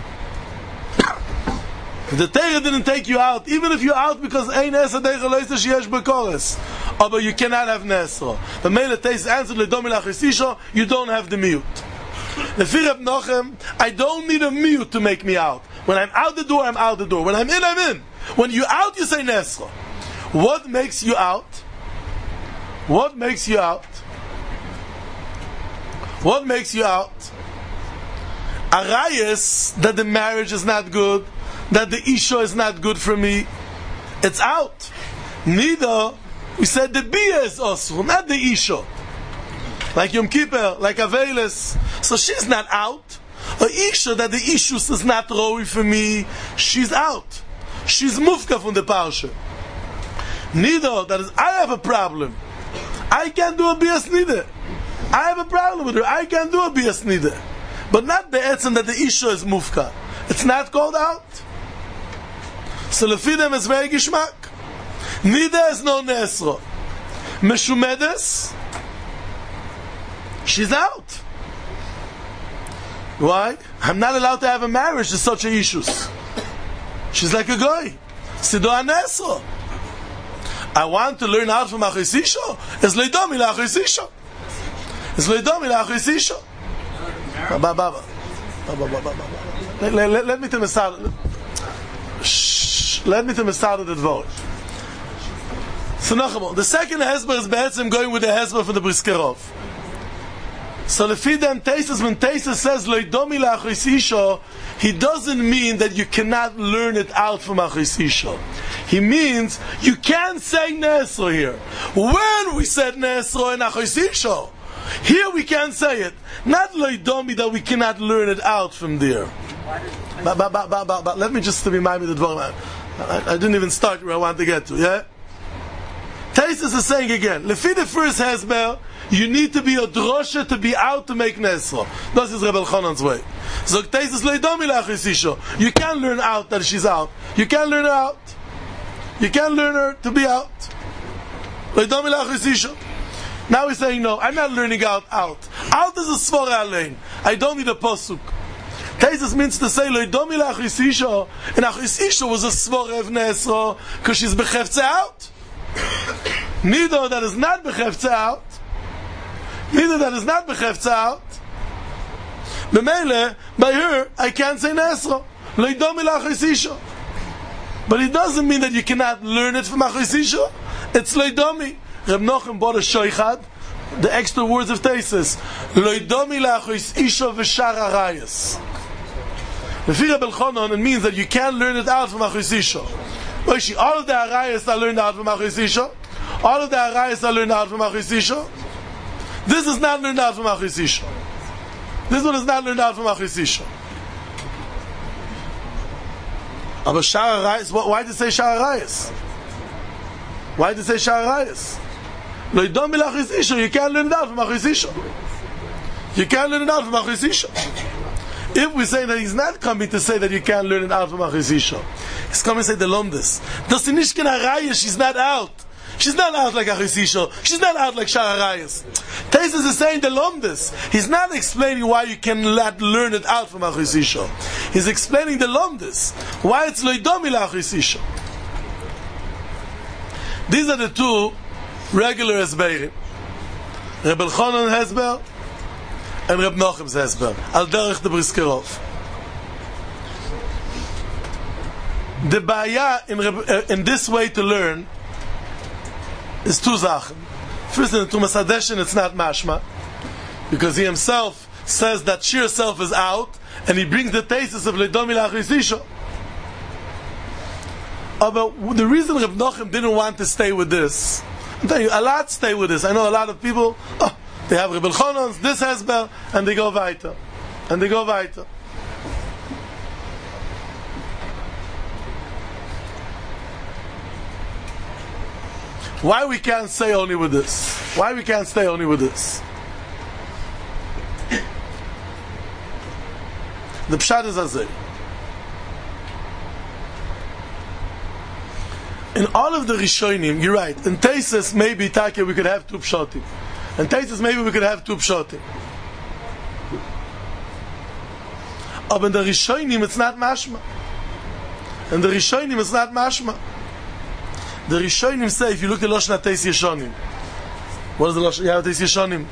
The Torah didn't take you out, even if you're out because ein Nesra deicha lo yiseh sheyesh b'kores. Oh, but you cannot have Nesra. The Mele Teis answered, L'domi lachis isha, you don't have the mute. The Fir Reb Nochem, I don't need a mute to make me out. When I'm out the door, I'm out the door. When I'm in, I'm in. When you're out, you say Nesra. What makes you out? What makes you out? What makes you out? Arayas that the marriage is not good, that the isha is not good for me. It's out. Neither, we said the bia is also, not the isha. Like Yom Kippur, like Avelis. So she's not out. A isha that the issues is not roi for me, she's out. She's mufka from the parsha. Neither, that is, I have a problem. I can't do a bias neither. I have a problem with her. I can't do a bias neither. But not the etzem that the isha is mufka. It's not called out. So lefidem is very gishmak. Neither is no nesro. Meshumedes, she's out. Why? I'm not allowed to have a marriage to such a issues. She's like a guy. Sido nesro. I want to learn out from Achis Isha. It's leidomi la'achis Isha. It's leidomi la'achis Isha. Baba, baba, baba, baba, baba. Let me tell you start. Shh. Let me tell you start the dvor. So nachamol. The second hezber is be'etzem going with the hezber for the Briskerov. So the fidem Teisus, when Teisus says leidomi la'achis Isha, he doesn't mean that you cannot learn it out from Achis Isha. He means you can't say Nesro here. When we said Nesro in Achis Isha, here we can't say it. Not leidomi that we cannot learn it out from there. But, but, but, but, but, but let me just remind me the dvar. I, I didn't even start where I want to get to. Yeah. Teisus is saying again. Lefi the first hezber, you need to be a drosha to be out to make Nesro. This is Reb Elchanan's way. So Teisus leidomi la'achis Isha. You can't learn out that she's out. You can't learn her out. You can't learn her to be out. Leidomi la'achis Isha. Now he's saying no. I'm not learning out. Out. Out is a svara alein. I don't need a pasuk. Teisus means to say leidomi la'achis Isha. And achis Isha was a svara of Nesro because she's bechefze out. Neither that is not bechefze out. Neither that is not bechefze out. B'meile, by her, I can't say Nesro. Leidomi la'achis Isha. But it doesn't mean that you cannot learn it from Achis Isha. It's leidomi. Reb Nochem bought a shoichad, the extra words of Teisus. Leidomi la'achis Isha v'shar arayas. Lefi Reb Elchanan, it means that you can't learn it out from Achis Isha. All of the arayas are learned out from Achis Isha. All of the arayas are learned out from Achis Isha. This is not learned out from Achis Isha. This one is not learned out from Achis Isha. Aber Shar Arayis, why did it say Shar Arayis? Why did it say Shar Arayis? Leidomi la'achis Isha, you can't learn it out from Achis Isha. You can't learn it out from Achis Isha. If we say that he's not coming to say that you can't learn it out from Achis Isha, he's coming to say the Lomdes. Das ist nicht kein Arayis, she's not out. She's not out like Achos Isha. She's not out like Shar HaRayos. Taisus is saying the Lomdus. He's not explaining why you can let, learn it out from Achos Isha. He's explaining the Lomdus. Why it's Loidomi Achos Isha. These are the two regular Hesberim. Reb Elchanan Hesber and Reb Nochem's Hesber. Al derech the Briskerov. The Baya in, uh, in this way to learn is two Sachen. First, in the Tumas Hadeshin, it's not mashma, because he himself says that sheer self is out, and he brings the thesis of Leidomi Lachris Isha. But the reason Reb Nochem didn't want to stay with this, I'm telling you, a lot stay with this. I know a lot of people, oh, they have Reb Elchanan's, this Hesber, and they go weiter. And they go weiter. Why we can't stay only with this? Why we can't stay only with this? The pshat is azay. In all of the Rishonim, you're right. In Teisus, maybe Taka we could have two pshatim. In Teisus, maybe we could have two pshatim. But in the Rishonim, it's not mashma. In the Rishonim, it's not mashma. The Rishonim say, if you look at Lashon HaTeis Yeshonim, what is the Lashon HaTeis Yeshonim?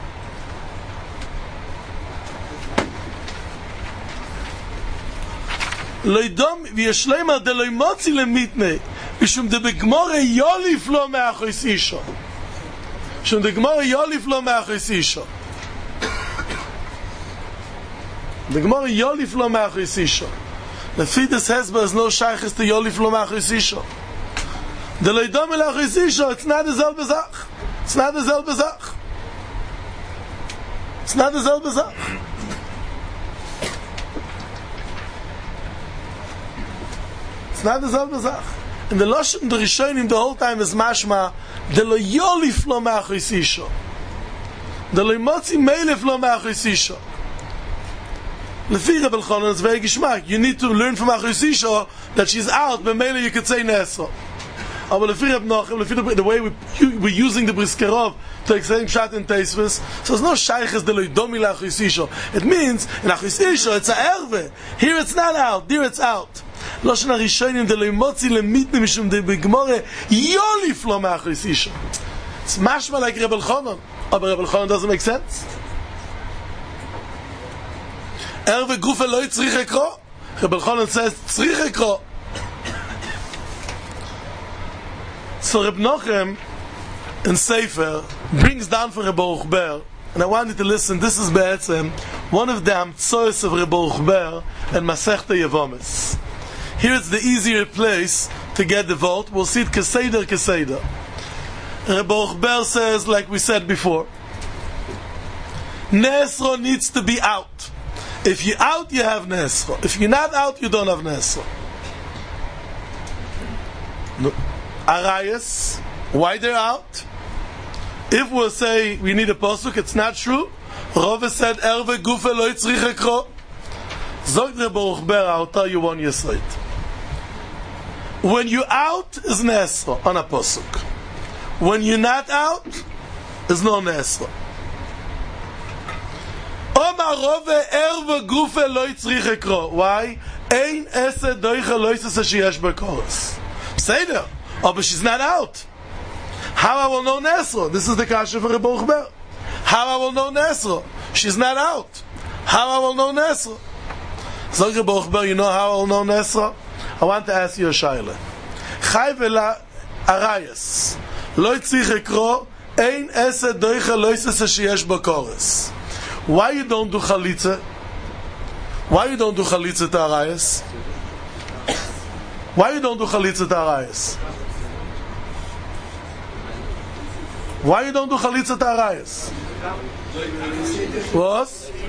Loidom v'yeshleimar de loimotzi lemitnei mishum de begmore yolif lo me'achos isha mishum de begmore yolif lo me'achos isha de begmore yolif lo me'achos isha lefi des hesber is no shayches to yolif lo me'achos isha de loidom me'achos isha, it's not the selbe zach, it's not the selbe zach, it's not the selbe zach. Not the selbe Sach. In the Lashon the Rishonim the whole time is mashma de lo yolif lo me'achos isha, de lo yimotzi meilef lo me'achos isha. Lefi Reb Elchanan it's very gishmak. You need to learn from Achos Isha that she's out, but meile you could say Nesra. Aber lefi Reb Nochem, lefi the way we, we're using the Briskerov to explain Pshat in Teisves, so it's no shayches de lo yidomi le'achos isha. It means in Achos Isha it's a erve. Here it's not out, there it's out. Lashon HaRishonim de lo yimotzi lemitnei mishum de begmore yolif lo me'achos isha. It's mashma like Reb Elchanan, but Reb Elchanan doesn't make sense. Erve gufe lo yitzrich ekro. Reb Elchanan says tzrich ekro. So Reb Nochem in Sefer brings down for Reb Baruch Ber, and I want you to listen. This is Be'etzem one of the Amtsois of Reb Baruch Ber and Masechta Yevomes. Here it's the easier place to get the vote. We'll see it Keseder Keseder. Reb Baruch Ber says, like we said before, Nesro needs to be out. If you're out, you have Nesro. If you're not out, you don't have Nesro. No. Arayas, why they're out? If we'll say we need a posuk, it's not true. Rove said, Erve gufe lo yitzrich ekro. Zog Reb Baruch Ber, I'll tell you one yesod. When you're out, is Nesro on a posuk. When you're not out, is no Nesro. Omar Rove Erve gufe lo yitzrich ekro. Why? Ein esed doicha lo yisase sheyesh bekoros. Seder. Oh, but she's not out. How I will know Nesro? This is the kasha for Reb Baruch Ber. How I will know Nesro? She's not out. How I will know Nesro? So Reb Baruch Ber, you know how I will know Nesro? I want to ask you a shaila. Chai vela arayas. Lo yitzrich ekro ein esed doicha lo yisase sheyesh bekoros. Why you don't do chalitza? Why you don't do chalitza to arayas? Why you don't do chalitza to arayas? Why you don't do chalitza to arayas? What?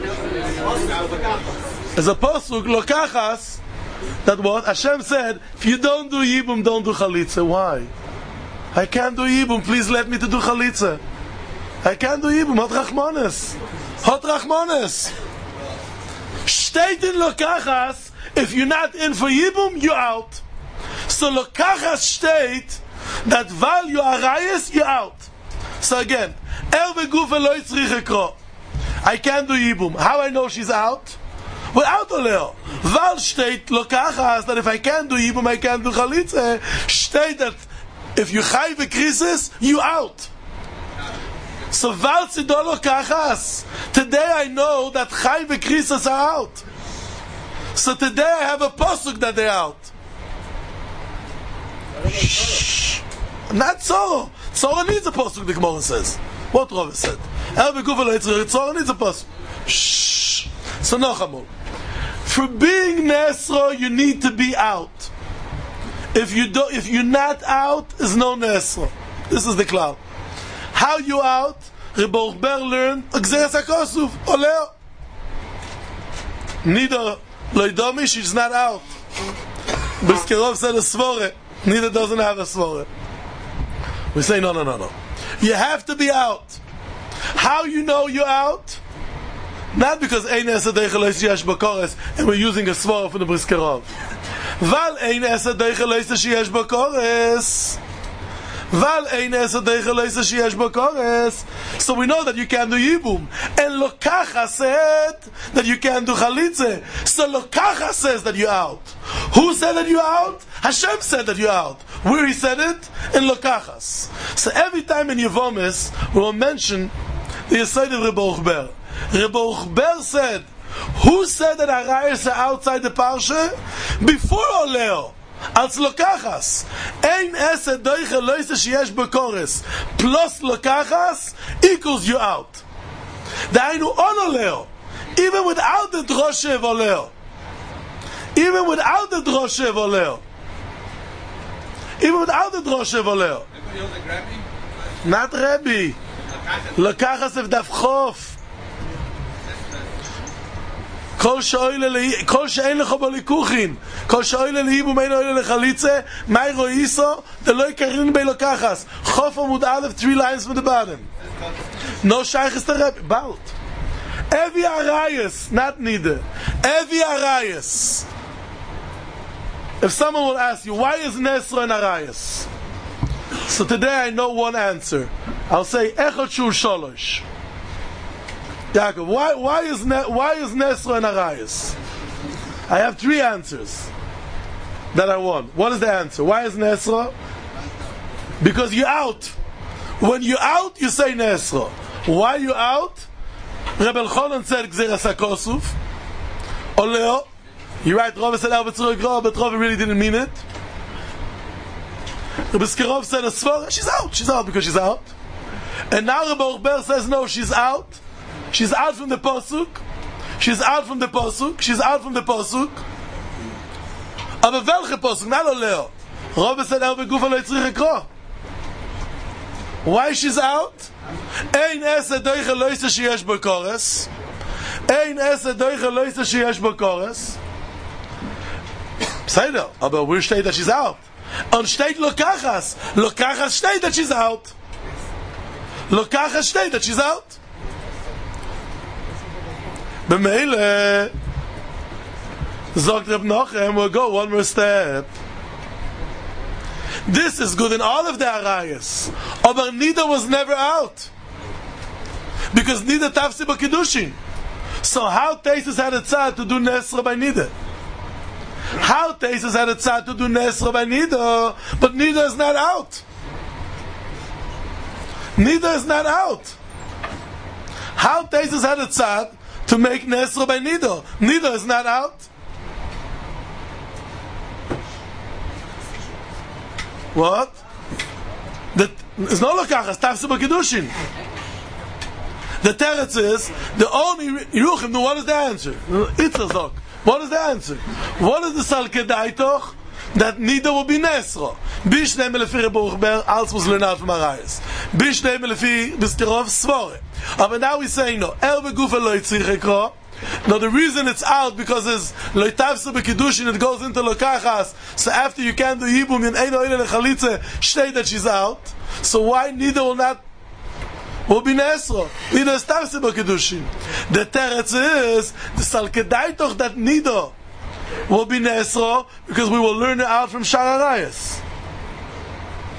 As a pasuk lokachas that what Hashem said, if you don't do yibum, don't do chalitza. Why? I can't do yibum. Please let me to do chalitza. I can't do yibum. Hot rachmanes. Hot rachmanes. Steht in lokachas. If you're not in for yibum, you're out. So lokachas steht that while you are rayas, you're out. So again, er v'gufa lo yitzrich ekro. I can't do yibum. How I know she's out? Without oleo. Val steht lo kachas, that if I can't do yibum, I can't do chalitze. Steht that if you chai v'krisis, you out. So val tzido lo kachas. Today I know that chai v'krisis are out. So today I have a pasuk that they're out. Shh. Not so. Tzora needs a pasuk, the Gemara says. What Rava said. Er v'gufa lo yitzrich, Tzora needs a pasuk. Shh. So Nochamol. For being Nesro, you need to be out. If you do, if you're not out, is no Nesro. This is the cloud. How you out? Rebbe Ber learned Gzeres HaKosuf. Oleo. Neither Loidomi, she's not out. Biskerov said a svore. Neither doesn't have a svore. We say no, no, no, no. You have to be out. How you know you're out? Not because ein esed deichelois yesh b'kores and we're using a svore from the Briskerov. Val ein esed deichelois yesh b'kores. Val ein esed deichelois yesh b'kores. So we know that you can do yibum. And Lokacha said that you can do chalitze. So Lokacha says that you're out. Who said that you're out? Hashem said that you're out. Where he said it? In Lokachas. So every time in Yevomis we will mention the Yesod of Rebbe Ochber. Rebbe Ochber said, who said that Arayos are outside the Parsha? Before Oleo. Als Lokachas. Ein esed doiche loise sheyesh b'kores plus Lokachas equals you out. Dainu on Oleo. Even without the droshe of Oleo. Even without the droshe of Oleo. Even without the droshe of Oleo. Not Rebbe. Lokachas of Daf Chof. כל שאין לך בו ליקוחין כל שאוילה להיבו מין אוילה לחליצה מי רואיסו דלוי קרין בי לוקחס חוף עמוד א' three lines from the bottom no shaykhis to Rebbe bald Evi Arayas not neither Evi Arayas if someone will ask you why is Nesra and Arayas so today I know one answer I'll say Echot Shur Sholosh Yaakov, why, why is ne, why is Nesra and Arayas? I have three answers that I want. What is the answer? Why is Nesra? Because you're out. When you're out, you say Nesra. Why you out? Rebbe Elchanan said Gzeres HaKosuf. Oleo. You're right, Rava said Arba Tzurek Rava, but Rava really didn't mean it. Rebbe Skerov said a Svara. She's out. She's out because she's out. And now Rebbe Ochber says no, she's out. She's out from the Pasuk. She's out from the Pasuk. She's out from the Pasuk. Aber welche Pasuk? Not Oleo. Rava said El Begufa lo yitzrich ekro. Why she's out? Ein esed doiche loise sheyesh b'kores. Ein esed doiche loise sheyesh b'kores. Beseder. Aber where steht that she's out? Und steht Lokachas. Lokachas steht that she's out. Lokachas steht that she's out. B'meile Zogt Reb Nochem, we'll go one more step. This is good in all of the Arayas. Aber Nida was never out. Because Nida tafsi b'kiddushin. So how Teisus had a tzad to do Nesra by Nida? How Teisus had a tzad to do Nesra by Nida, but Nida is not out. Nida is not out. How Teisus had a tzad to make Nesra by Nida? Nida is not out. What? That is no lokachas tafsi b'kiddushin. The teretz is the only Yeruchim. No, what is the answer? Itzazok. What is the answer? What is the salkedaitoch that Nida will be Nesra? Bishnei melefi Rebbe Ochber, als was learned out from Arayas. Bishnei melefi Biskerov Svore. But now we're saying no. El begufa lo yitzrich ekro. Now the reason it's out because it's lo yitavsa b'kiddushin, it goes into lokachas. So after you can't do yibum in ein oile lechalitze, shtei that she's out. So why Nida will not will be Nesra? Nida is tavsa b'kiddushin. The teretz is the salkedaitoch that Nida will be Nesra because we will learn it out from Shar Arayas.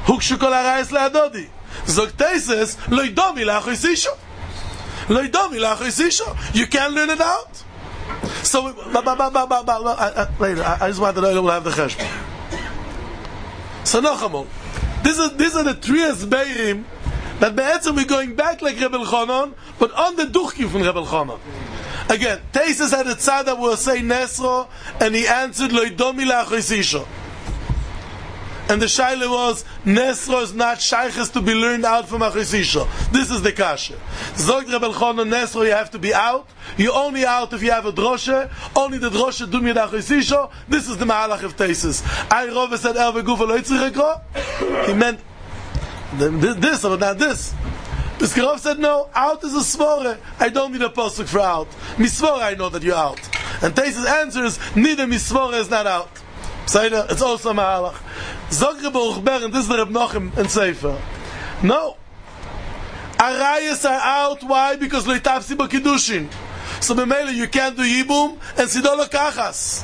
Hukshu kol arayis le'adodi. Zog Teises, lo idomi la'achos isho. Lo idomi la'achos isho. You can't learn it out. So, ba, ba, ba, ba, ba, ba, I, I, later, I, I just wanted to know we'll have the cheshbon. So, Nochamol. These are, these are the three Esbeirim that be'etzim we're going back like Rebbe Elchanan, but on the duchki from Rebbe Elchanan. Again, Teises had a tzad that will say Nesro, and he answered, Lo idomi la'achos isho. And the shaila was, Nesro is not shayches to be learned out from achos isho. This is the kasha. Zog Rebbe Elchanan, Nesro, you have to be out. You're only out if you have a droshe. Only the droshe dum yed achos isho. This is the mahalach of Teises. I Rove said, El v'gufa lo yitzich ekro. He meant this, but not this. Piskarov said, no, out is a svore. I don't need a posuk for out. Misvore, I know that you're out. And Teises answers, neither misvore is not out. It's also a mahalach. Zog Rebbe Uchber, and this is the Reb Nochem and Sefer. No. Arayas are out. Why? Because lo itavsi b'kiddushin. So b'meila you can't do yibum and sidolo kachas.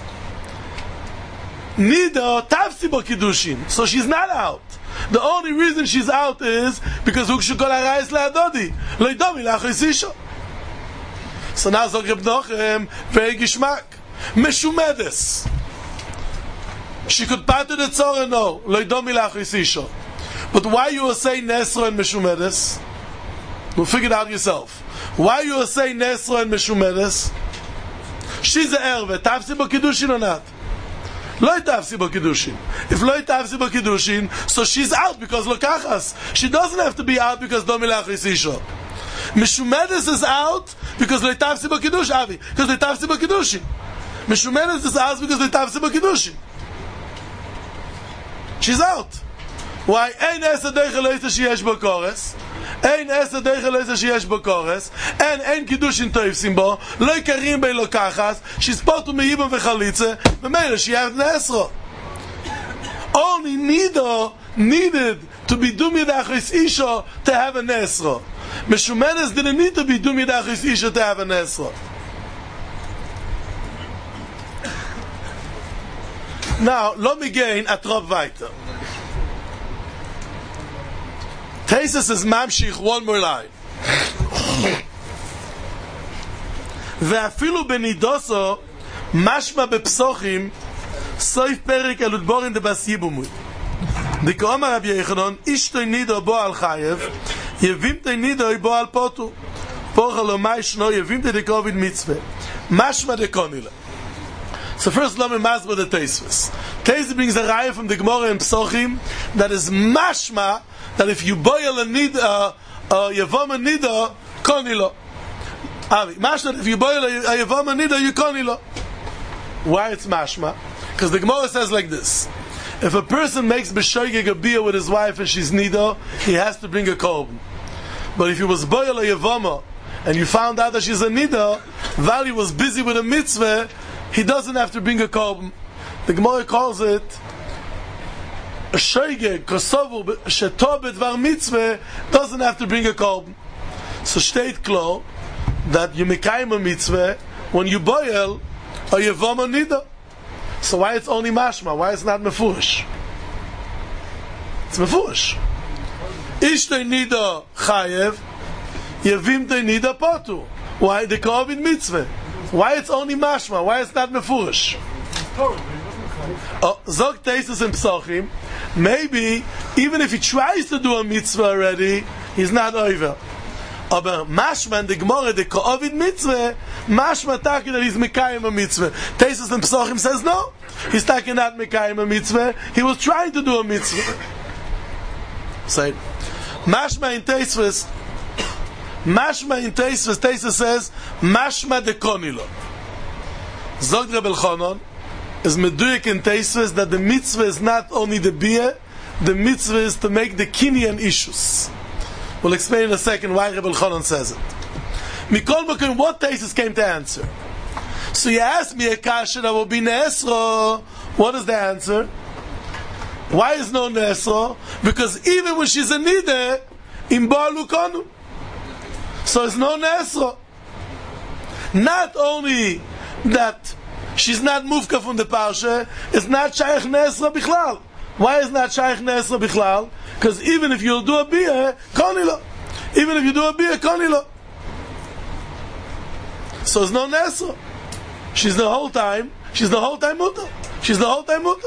Nida tavsi b'kiddushin. So she's not out. The only reason she's out is because hukshu kol arayas le'adodi. Lo idomi la'achos isho. So now Zog Reb Nochem very gishmak. Meshumedes. She could pater the tzorah, no. Lo idomi la'achos isho. But why you will say Nesro and Meshumedes? Well, figure it out yourself. Why you will say Nesro and Meshumedes? She's a erve. Tavsi bo kiddushin or not? Lo tavsi bo kiddushin. If lo tavsi bo kiddushin, so she's out because lo kachas. She doesn't have to be out because domi la'achos isho. Meshumedes is out because lo tavsi bo kiddush, Avi. Because lo tavsi bo kiddushin. Meshumedes is out because lo tavsi bo kiddushin. She's out. Why? Ein esa deicha leisa sheyesh bo kores. Ein esa deicha leisa sheyesh bo kores. And ein kiddushin toifsim bo. Lo ikarim bei lo kachas. She's potu meibam v'chalitze. B'meila she has nesro. Only Nido needed to be dumi d'achos isho to have a nesro. Meshumedes didn't need to be dumi d'achos isho to have a nesro. Now, let me gain a trop weiter. Teises is mamshich one more line. Ve'afilu benidoso mashma bepsochim soif perik eludborin de bas yibumui. Dikoma Rabbi Yechanan ishtoi nido bo al chayev yevimtoi nido bo al potu pochalo maishno yevimtoi de kovid mitzvah mashma de konila. So first, let me masber the Teisves. Teisves brings a raya from the Gemara in Psochim that is mashma that if you boil a nida, uh, uh, yavam a nida, konilo. Avi, mashma if you boil a, a yavam a nida, you konilo. Why it's mashma? Because the Gemara says like this: if a person makes b'shoigeg a beer with his wife and she's nida, he has to bring a korban. But if he was boil a yavama and you found out that she's a nida, while he was busy with a mitzvah, he doesn't have to bring a korban. The Gemara calls it a shoigeg kosovu sheto bedvar mitzvah, doesn't have to bring a korban. So state klo that you mekayim a mitzvah when you boil a yavam nida. So why it's only mashma? Why it's not mefurish? It's mefurish. Ishtei nida chayev, yavimtei nida potu. Why the kovid mitzvah? Why it's only mashma? Why it's not mefurish? Oh, Zog Teisus and Psochim. Maybe even if he tries to do a mitzvah already, he's not over. Aber mashma and the Gemara, the kovid mitzvah, mashma taki that he's mekayim a mitzvah. Teisus and Psochim says no. He's taki not mekayim a mitzvah. He was trying to do a mitzvah. Say, mashma in Teisus. Mashma in Teisves, Teisves says, Mashma de konilo. Zog Rebbe Elchanan is meduyek in Teisves that the mitzvah is not only the beer, the mitzvah is to make the kinyan issues. We'll explain in a second why Rebbe Elchanan says it. Mikol Makom, what Teisves came to answer? So you ask me a kasha that will be Nesro. What is the answer? Why is no Nesro? Because even when she's a nideh, in Ba'alu Konu. So it's no Nesro. Not only that she's not mufka from the parsha, it's not Shaykh Nesra Bichlal. Why is not Shaykh Nesra Bichlal? Because even if you'll do a bia, konilo. Even if you do a bia, konilo. So it's no nesro. She's the whole time. She's the whole time mutter. She's the whole time mutter.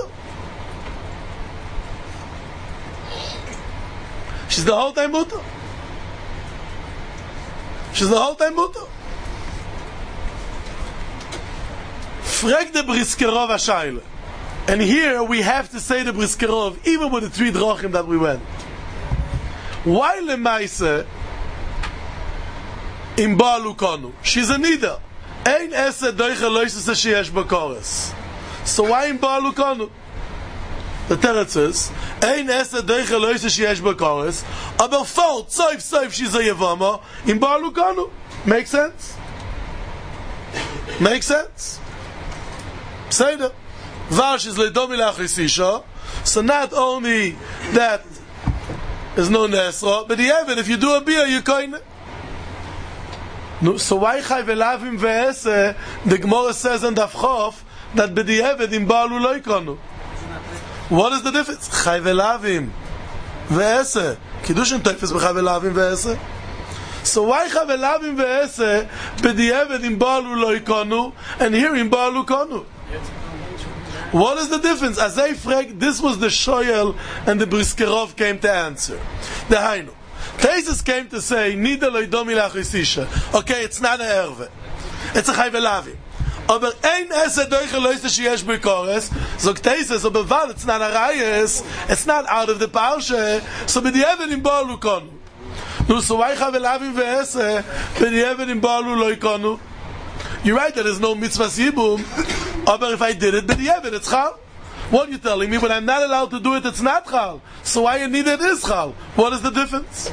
She's the whole time mutter. She's the whole time mutter. Frag the Briskerov Ashayle. And here we have to say the Briskerov, even with the three drachim that we went. Why lemaise in Baalukonu? She's a nida. Ein esse doiche loises sheyesh b'kores. So why in Baalukonu? The teretz is ein esse doiche loises sheyesh b'kores. Aber fol tzoif tzoif she's a yevama in Baalukonu. Make sense? Make sense? Say that. Vash is leidomi lachisisha. So not only that is no nesra, but the evid, if you do a beer, you kind. No, so why chai velavim ve'ese? The Gemara says in Daf Chof that b'di evid in baalu lo yikonu. What is the difference? Chai velavim ve'ese. Kiddushin teifes b'chai velavim ve'ese. So why chai velavim ve'ese b'di evid in baalu lo yikonu and here in baalu konu? What is the difference? As I frag, this was the Shoyel and the Briskerov came to answer. The Hainu. Taisus came to say, Nida lo idomi lachisisha. Okay, it's not a erve. It's a chai velavim. Aber ein esse doiche loiste sheyesh b'kores. So Taisus, aber val, it's not a rayes. It's not out of the parsha. So b'di even in baalu konu. No, so why chai velavim ve'esse b'di even in baalu lo ikonu? You're right, there is no mitzvah yibum. But if I did it, but yeah, but it's chal. What are you telling me? When I'm not allowed to do it, it's not chal. So why you need it is chal? What is the difference?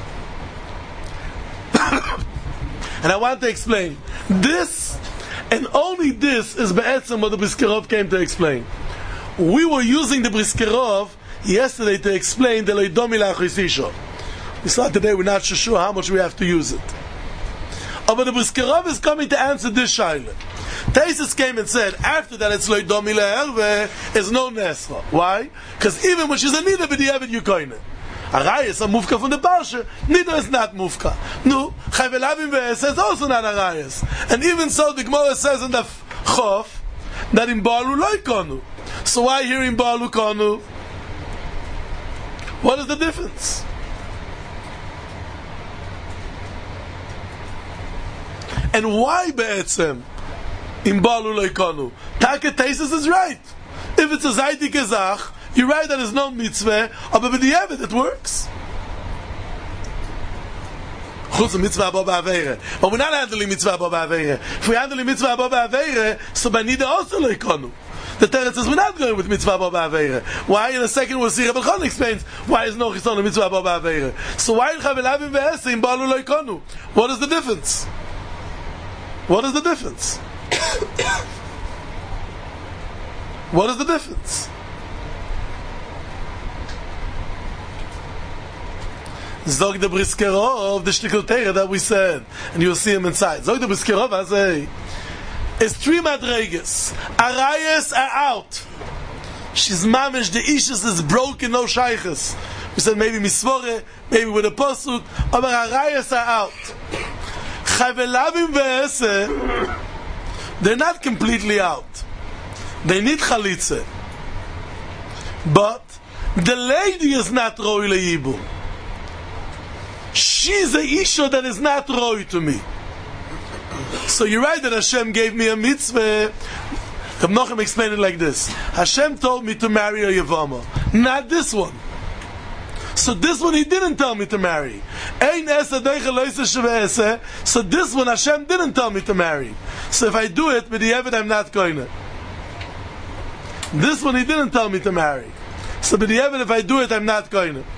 And I want to explain. This, and only this, is be'etzem what the Briskerov came to explain. We were using the Briskerov yesterday to explain the leidomi lachisisha. We saw today we're not sure how much we have to use it. Oh, but the Briskerov is coming to answer this shaila. Taisus came and said, after that it's leidomi le'erve, is no nesra. Why? Because even when she's a nida, b'di'evet you koine. A raya is a mufka from the parsha. Nida is not mufka. No, chai velavim ve'es is also not a raya. And even so, the Gemara says in the Chof, that in baalu lo ikonu. So why here in baalu konu? What is the difference? And why be'etzem in baalu lo ikonu? Taka Taisus is right. If it's a zayti gezach, you're right that there's no mitzvah, but with the evid it works. Chutz mitzvah abo ba'avere. But we're not handling mitzvah abo ba'avere. If we're handling mitzvah abo ba'avere, so by nida also lo ikonu. The teretz says we're not going with mitzvah abo ba'avere. Why? In a second we'll see Rebbe Chon explains why is no chison in mitzvah abo ba'avere. So why in chavelavim ve'ese in baalu lo ikonu? What is the difference? What is the difference? What is the difference? Zog the Briskerov, the Shlikul Teira that we said, and you'll see him inside. Zog the Briskerov, I say, is three madreges. Arayas are out. She's mamish, the ishus is broken, no shaykhs. We said maybe misvore, maybe with a posuk, but arayas are out. Chavelavim ve'ese, they're not completely out. They need chalitze. But the lady is not roi le'yibum. She's a isha that is not roi to me. So you're right that Hashem gave me a mitzvah. Reb Nochem explained it like this. Hashem told me to marry a Yevama. Not this one. So this one he didn't tell me to marry. So this one Hashem didn't tell me to marry. So if I do it, with the evid I'm not going to. This one he didn't tell me to marry. So with the evid if I do it I'm not going to.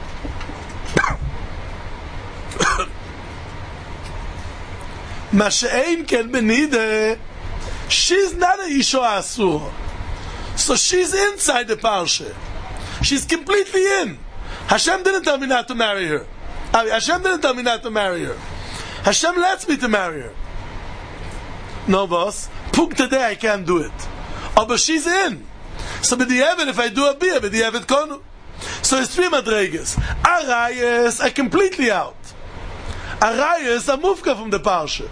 Masha'ein ken benide. She's not a Isha Asur. So she's inside the Parsha. She's completely in. Hashem didn't tell me not to marry her. I mean, Hashem didn't tell me not to marry her. Hashem lets me to marry her. No, boss. Puk today I can't do it. Oh, but she's in. So b'di'evet, if I do a biyah, b'di'evet konu. So it's three madregas. Arayas are completely out. Arayas are mufka from the parsha.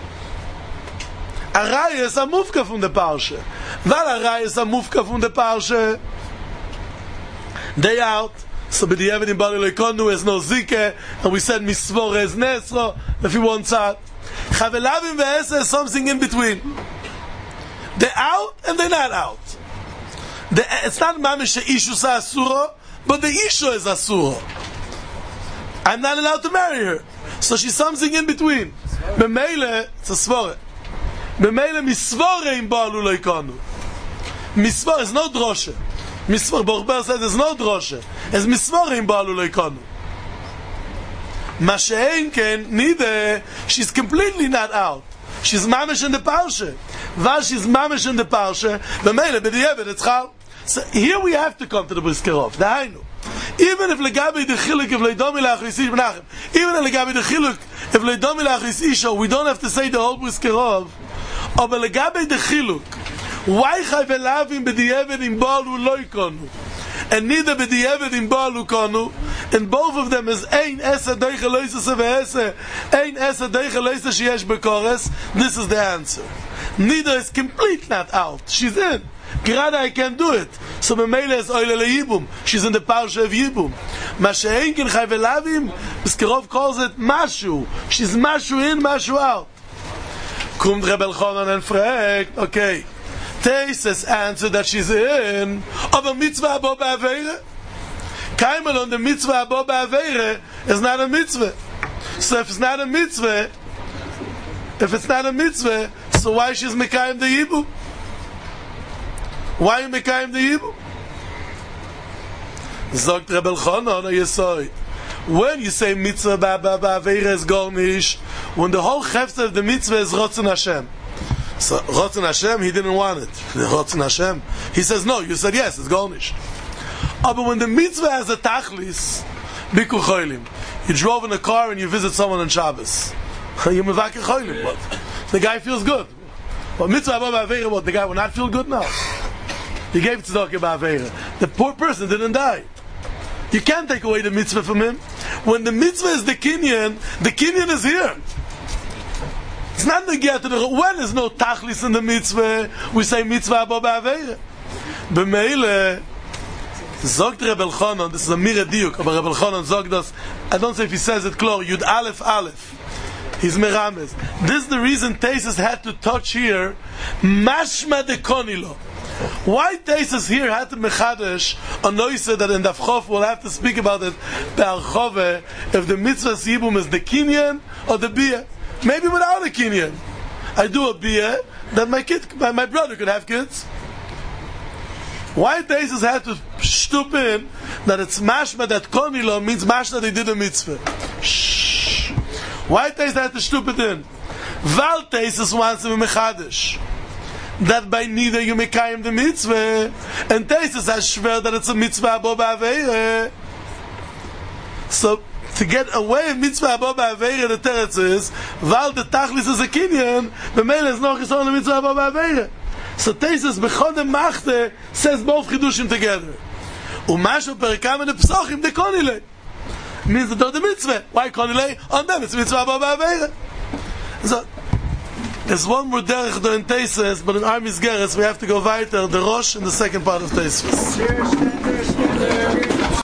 Arayas are mufka from the parsha. Val Arayas are mufka from the parsha. They out. So by the evidence Bali Leikonu is no zike, and we said misvor is nesro. If you want that, Chavelavim ve'esa is something in between. They're out and they're not out. The, it's not mamish ishu sa asuro, but the ishu is asuro. I'm not allowed to marry her, so she's something in between. B'meile, it's a svore. B'meile misvore im Bali Leikonu. Misvor is no droshe. Misvor, Borber said there's no droshe. It's misvore im Bali Leikonu. Mashein ken neither. She's completely not out. She's mamish in the parsha. While she's mamish in the parsha, b'meile b'di'evet it's chal. So here we have to come to the briskerov. Dahainu. Even if legabi the chiluk if leidomi lachris ish benachem, even if legabi the chiluk if leidomi lachris isho, we don't have to say the whole briskerov. But legabi the chiluk, why chayvelavim b'di'evet im balu loikonu? And neither b'di'evet im balu konu, and both of them is ein esa deicha loisa seve'esa, ein esa deicha loisa sheyesh bekores. This is the answer. Neither is complete not out. She's in. Gerade I can do it. So Memele is oile le'yibum. She's in the parsha of Yibum. Mashe'en ken chayvelavim, Biskerov calls it mashu. She's mashu in, mashu out. Kumt Rebel Chonon and fragt, okay, Teises answered that she's in, aber mitzvah abo ba'aveire? Kaimel on the mitzvah abo ba'aveire is not a mitzvah. So if it's not a mitzvah, if it's not a mitzvah, so why she's mekayim the Yibum? Why you mekayim the Yibum? Zogt Rebel Chonon, or Yesoy. When you say mitzvah ba'aveire is gornish, when the whole chefta of the mitzvah is Rotzen Hashem. So Rotzen Hashem, he didn't want it. Rotzen Hashem, he says no. You said yes, it's gornish. Oh, but when the mitzvah has a tachlis, biku cholim, you drove in a car and you visit someone on Shabbos, you mevakir cholim. What? The guy feels good. But mitzvah ba'aveire, what? The guy will not feel good now. You gave tzedakah ba'aveire. The poor person didn't die. You can't take away the mitzvah from him. When the mitzvah is the kinyan, the kinyan is here. It's not the get to the. When there's no tachlis in the mitzvah, we say mitzvah abo ba'aveire. B'meile, zogt Rebel Chonon, this is a mira diuk, but Rebel Chonon zogt us, I don't say if he says it clear, Yud Aleph Aleph. He's merames. This is the reason Teisus had to touch here, mashma de konilo. Why Teisus here had to mechadesh on noise that in Dafchof we'll have to speak about it be'archove if the mitzvah yibum is the kinyan or the biyah. Maybe without a kinyan. I do a biyah that my kid, my, my brother could have kids. Why Teisus had to shtup in that it's mashma that konilo means mashma they did a mitzvah. Shh. Why Teisus had to shtup it in? Val Teisus wants to be mechadesh that by neither you mekayim the mitzvah, and Teisus has shver that it's a mitzvah abo ba'aveire. So to get away mitzvah abo ba'aveire, the teretz is val the tachlis is a kinyan, the mele is no chison the mitzvah abo ba'aveire. So Teisus bechodem machte says both chidushim together. Umashu perikam in the psochim the konile means the the mitzvah. Why konile? On them it's mitzvah abo ba'aveire. So there's one more derech in Teisus, but in our misgeres we have to go weiter the Rosh in the second part of Teisus.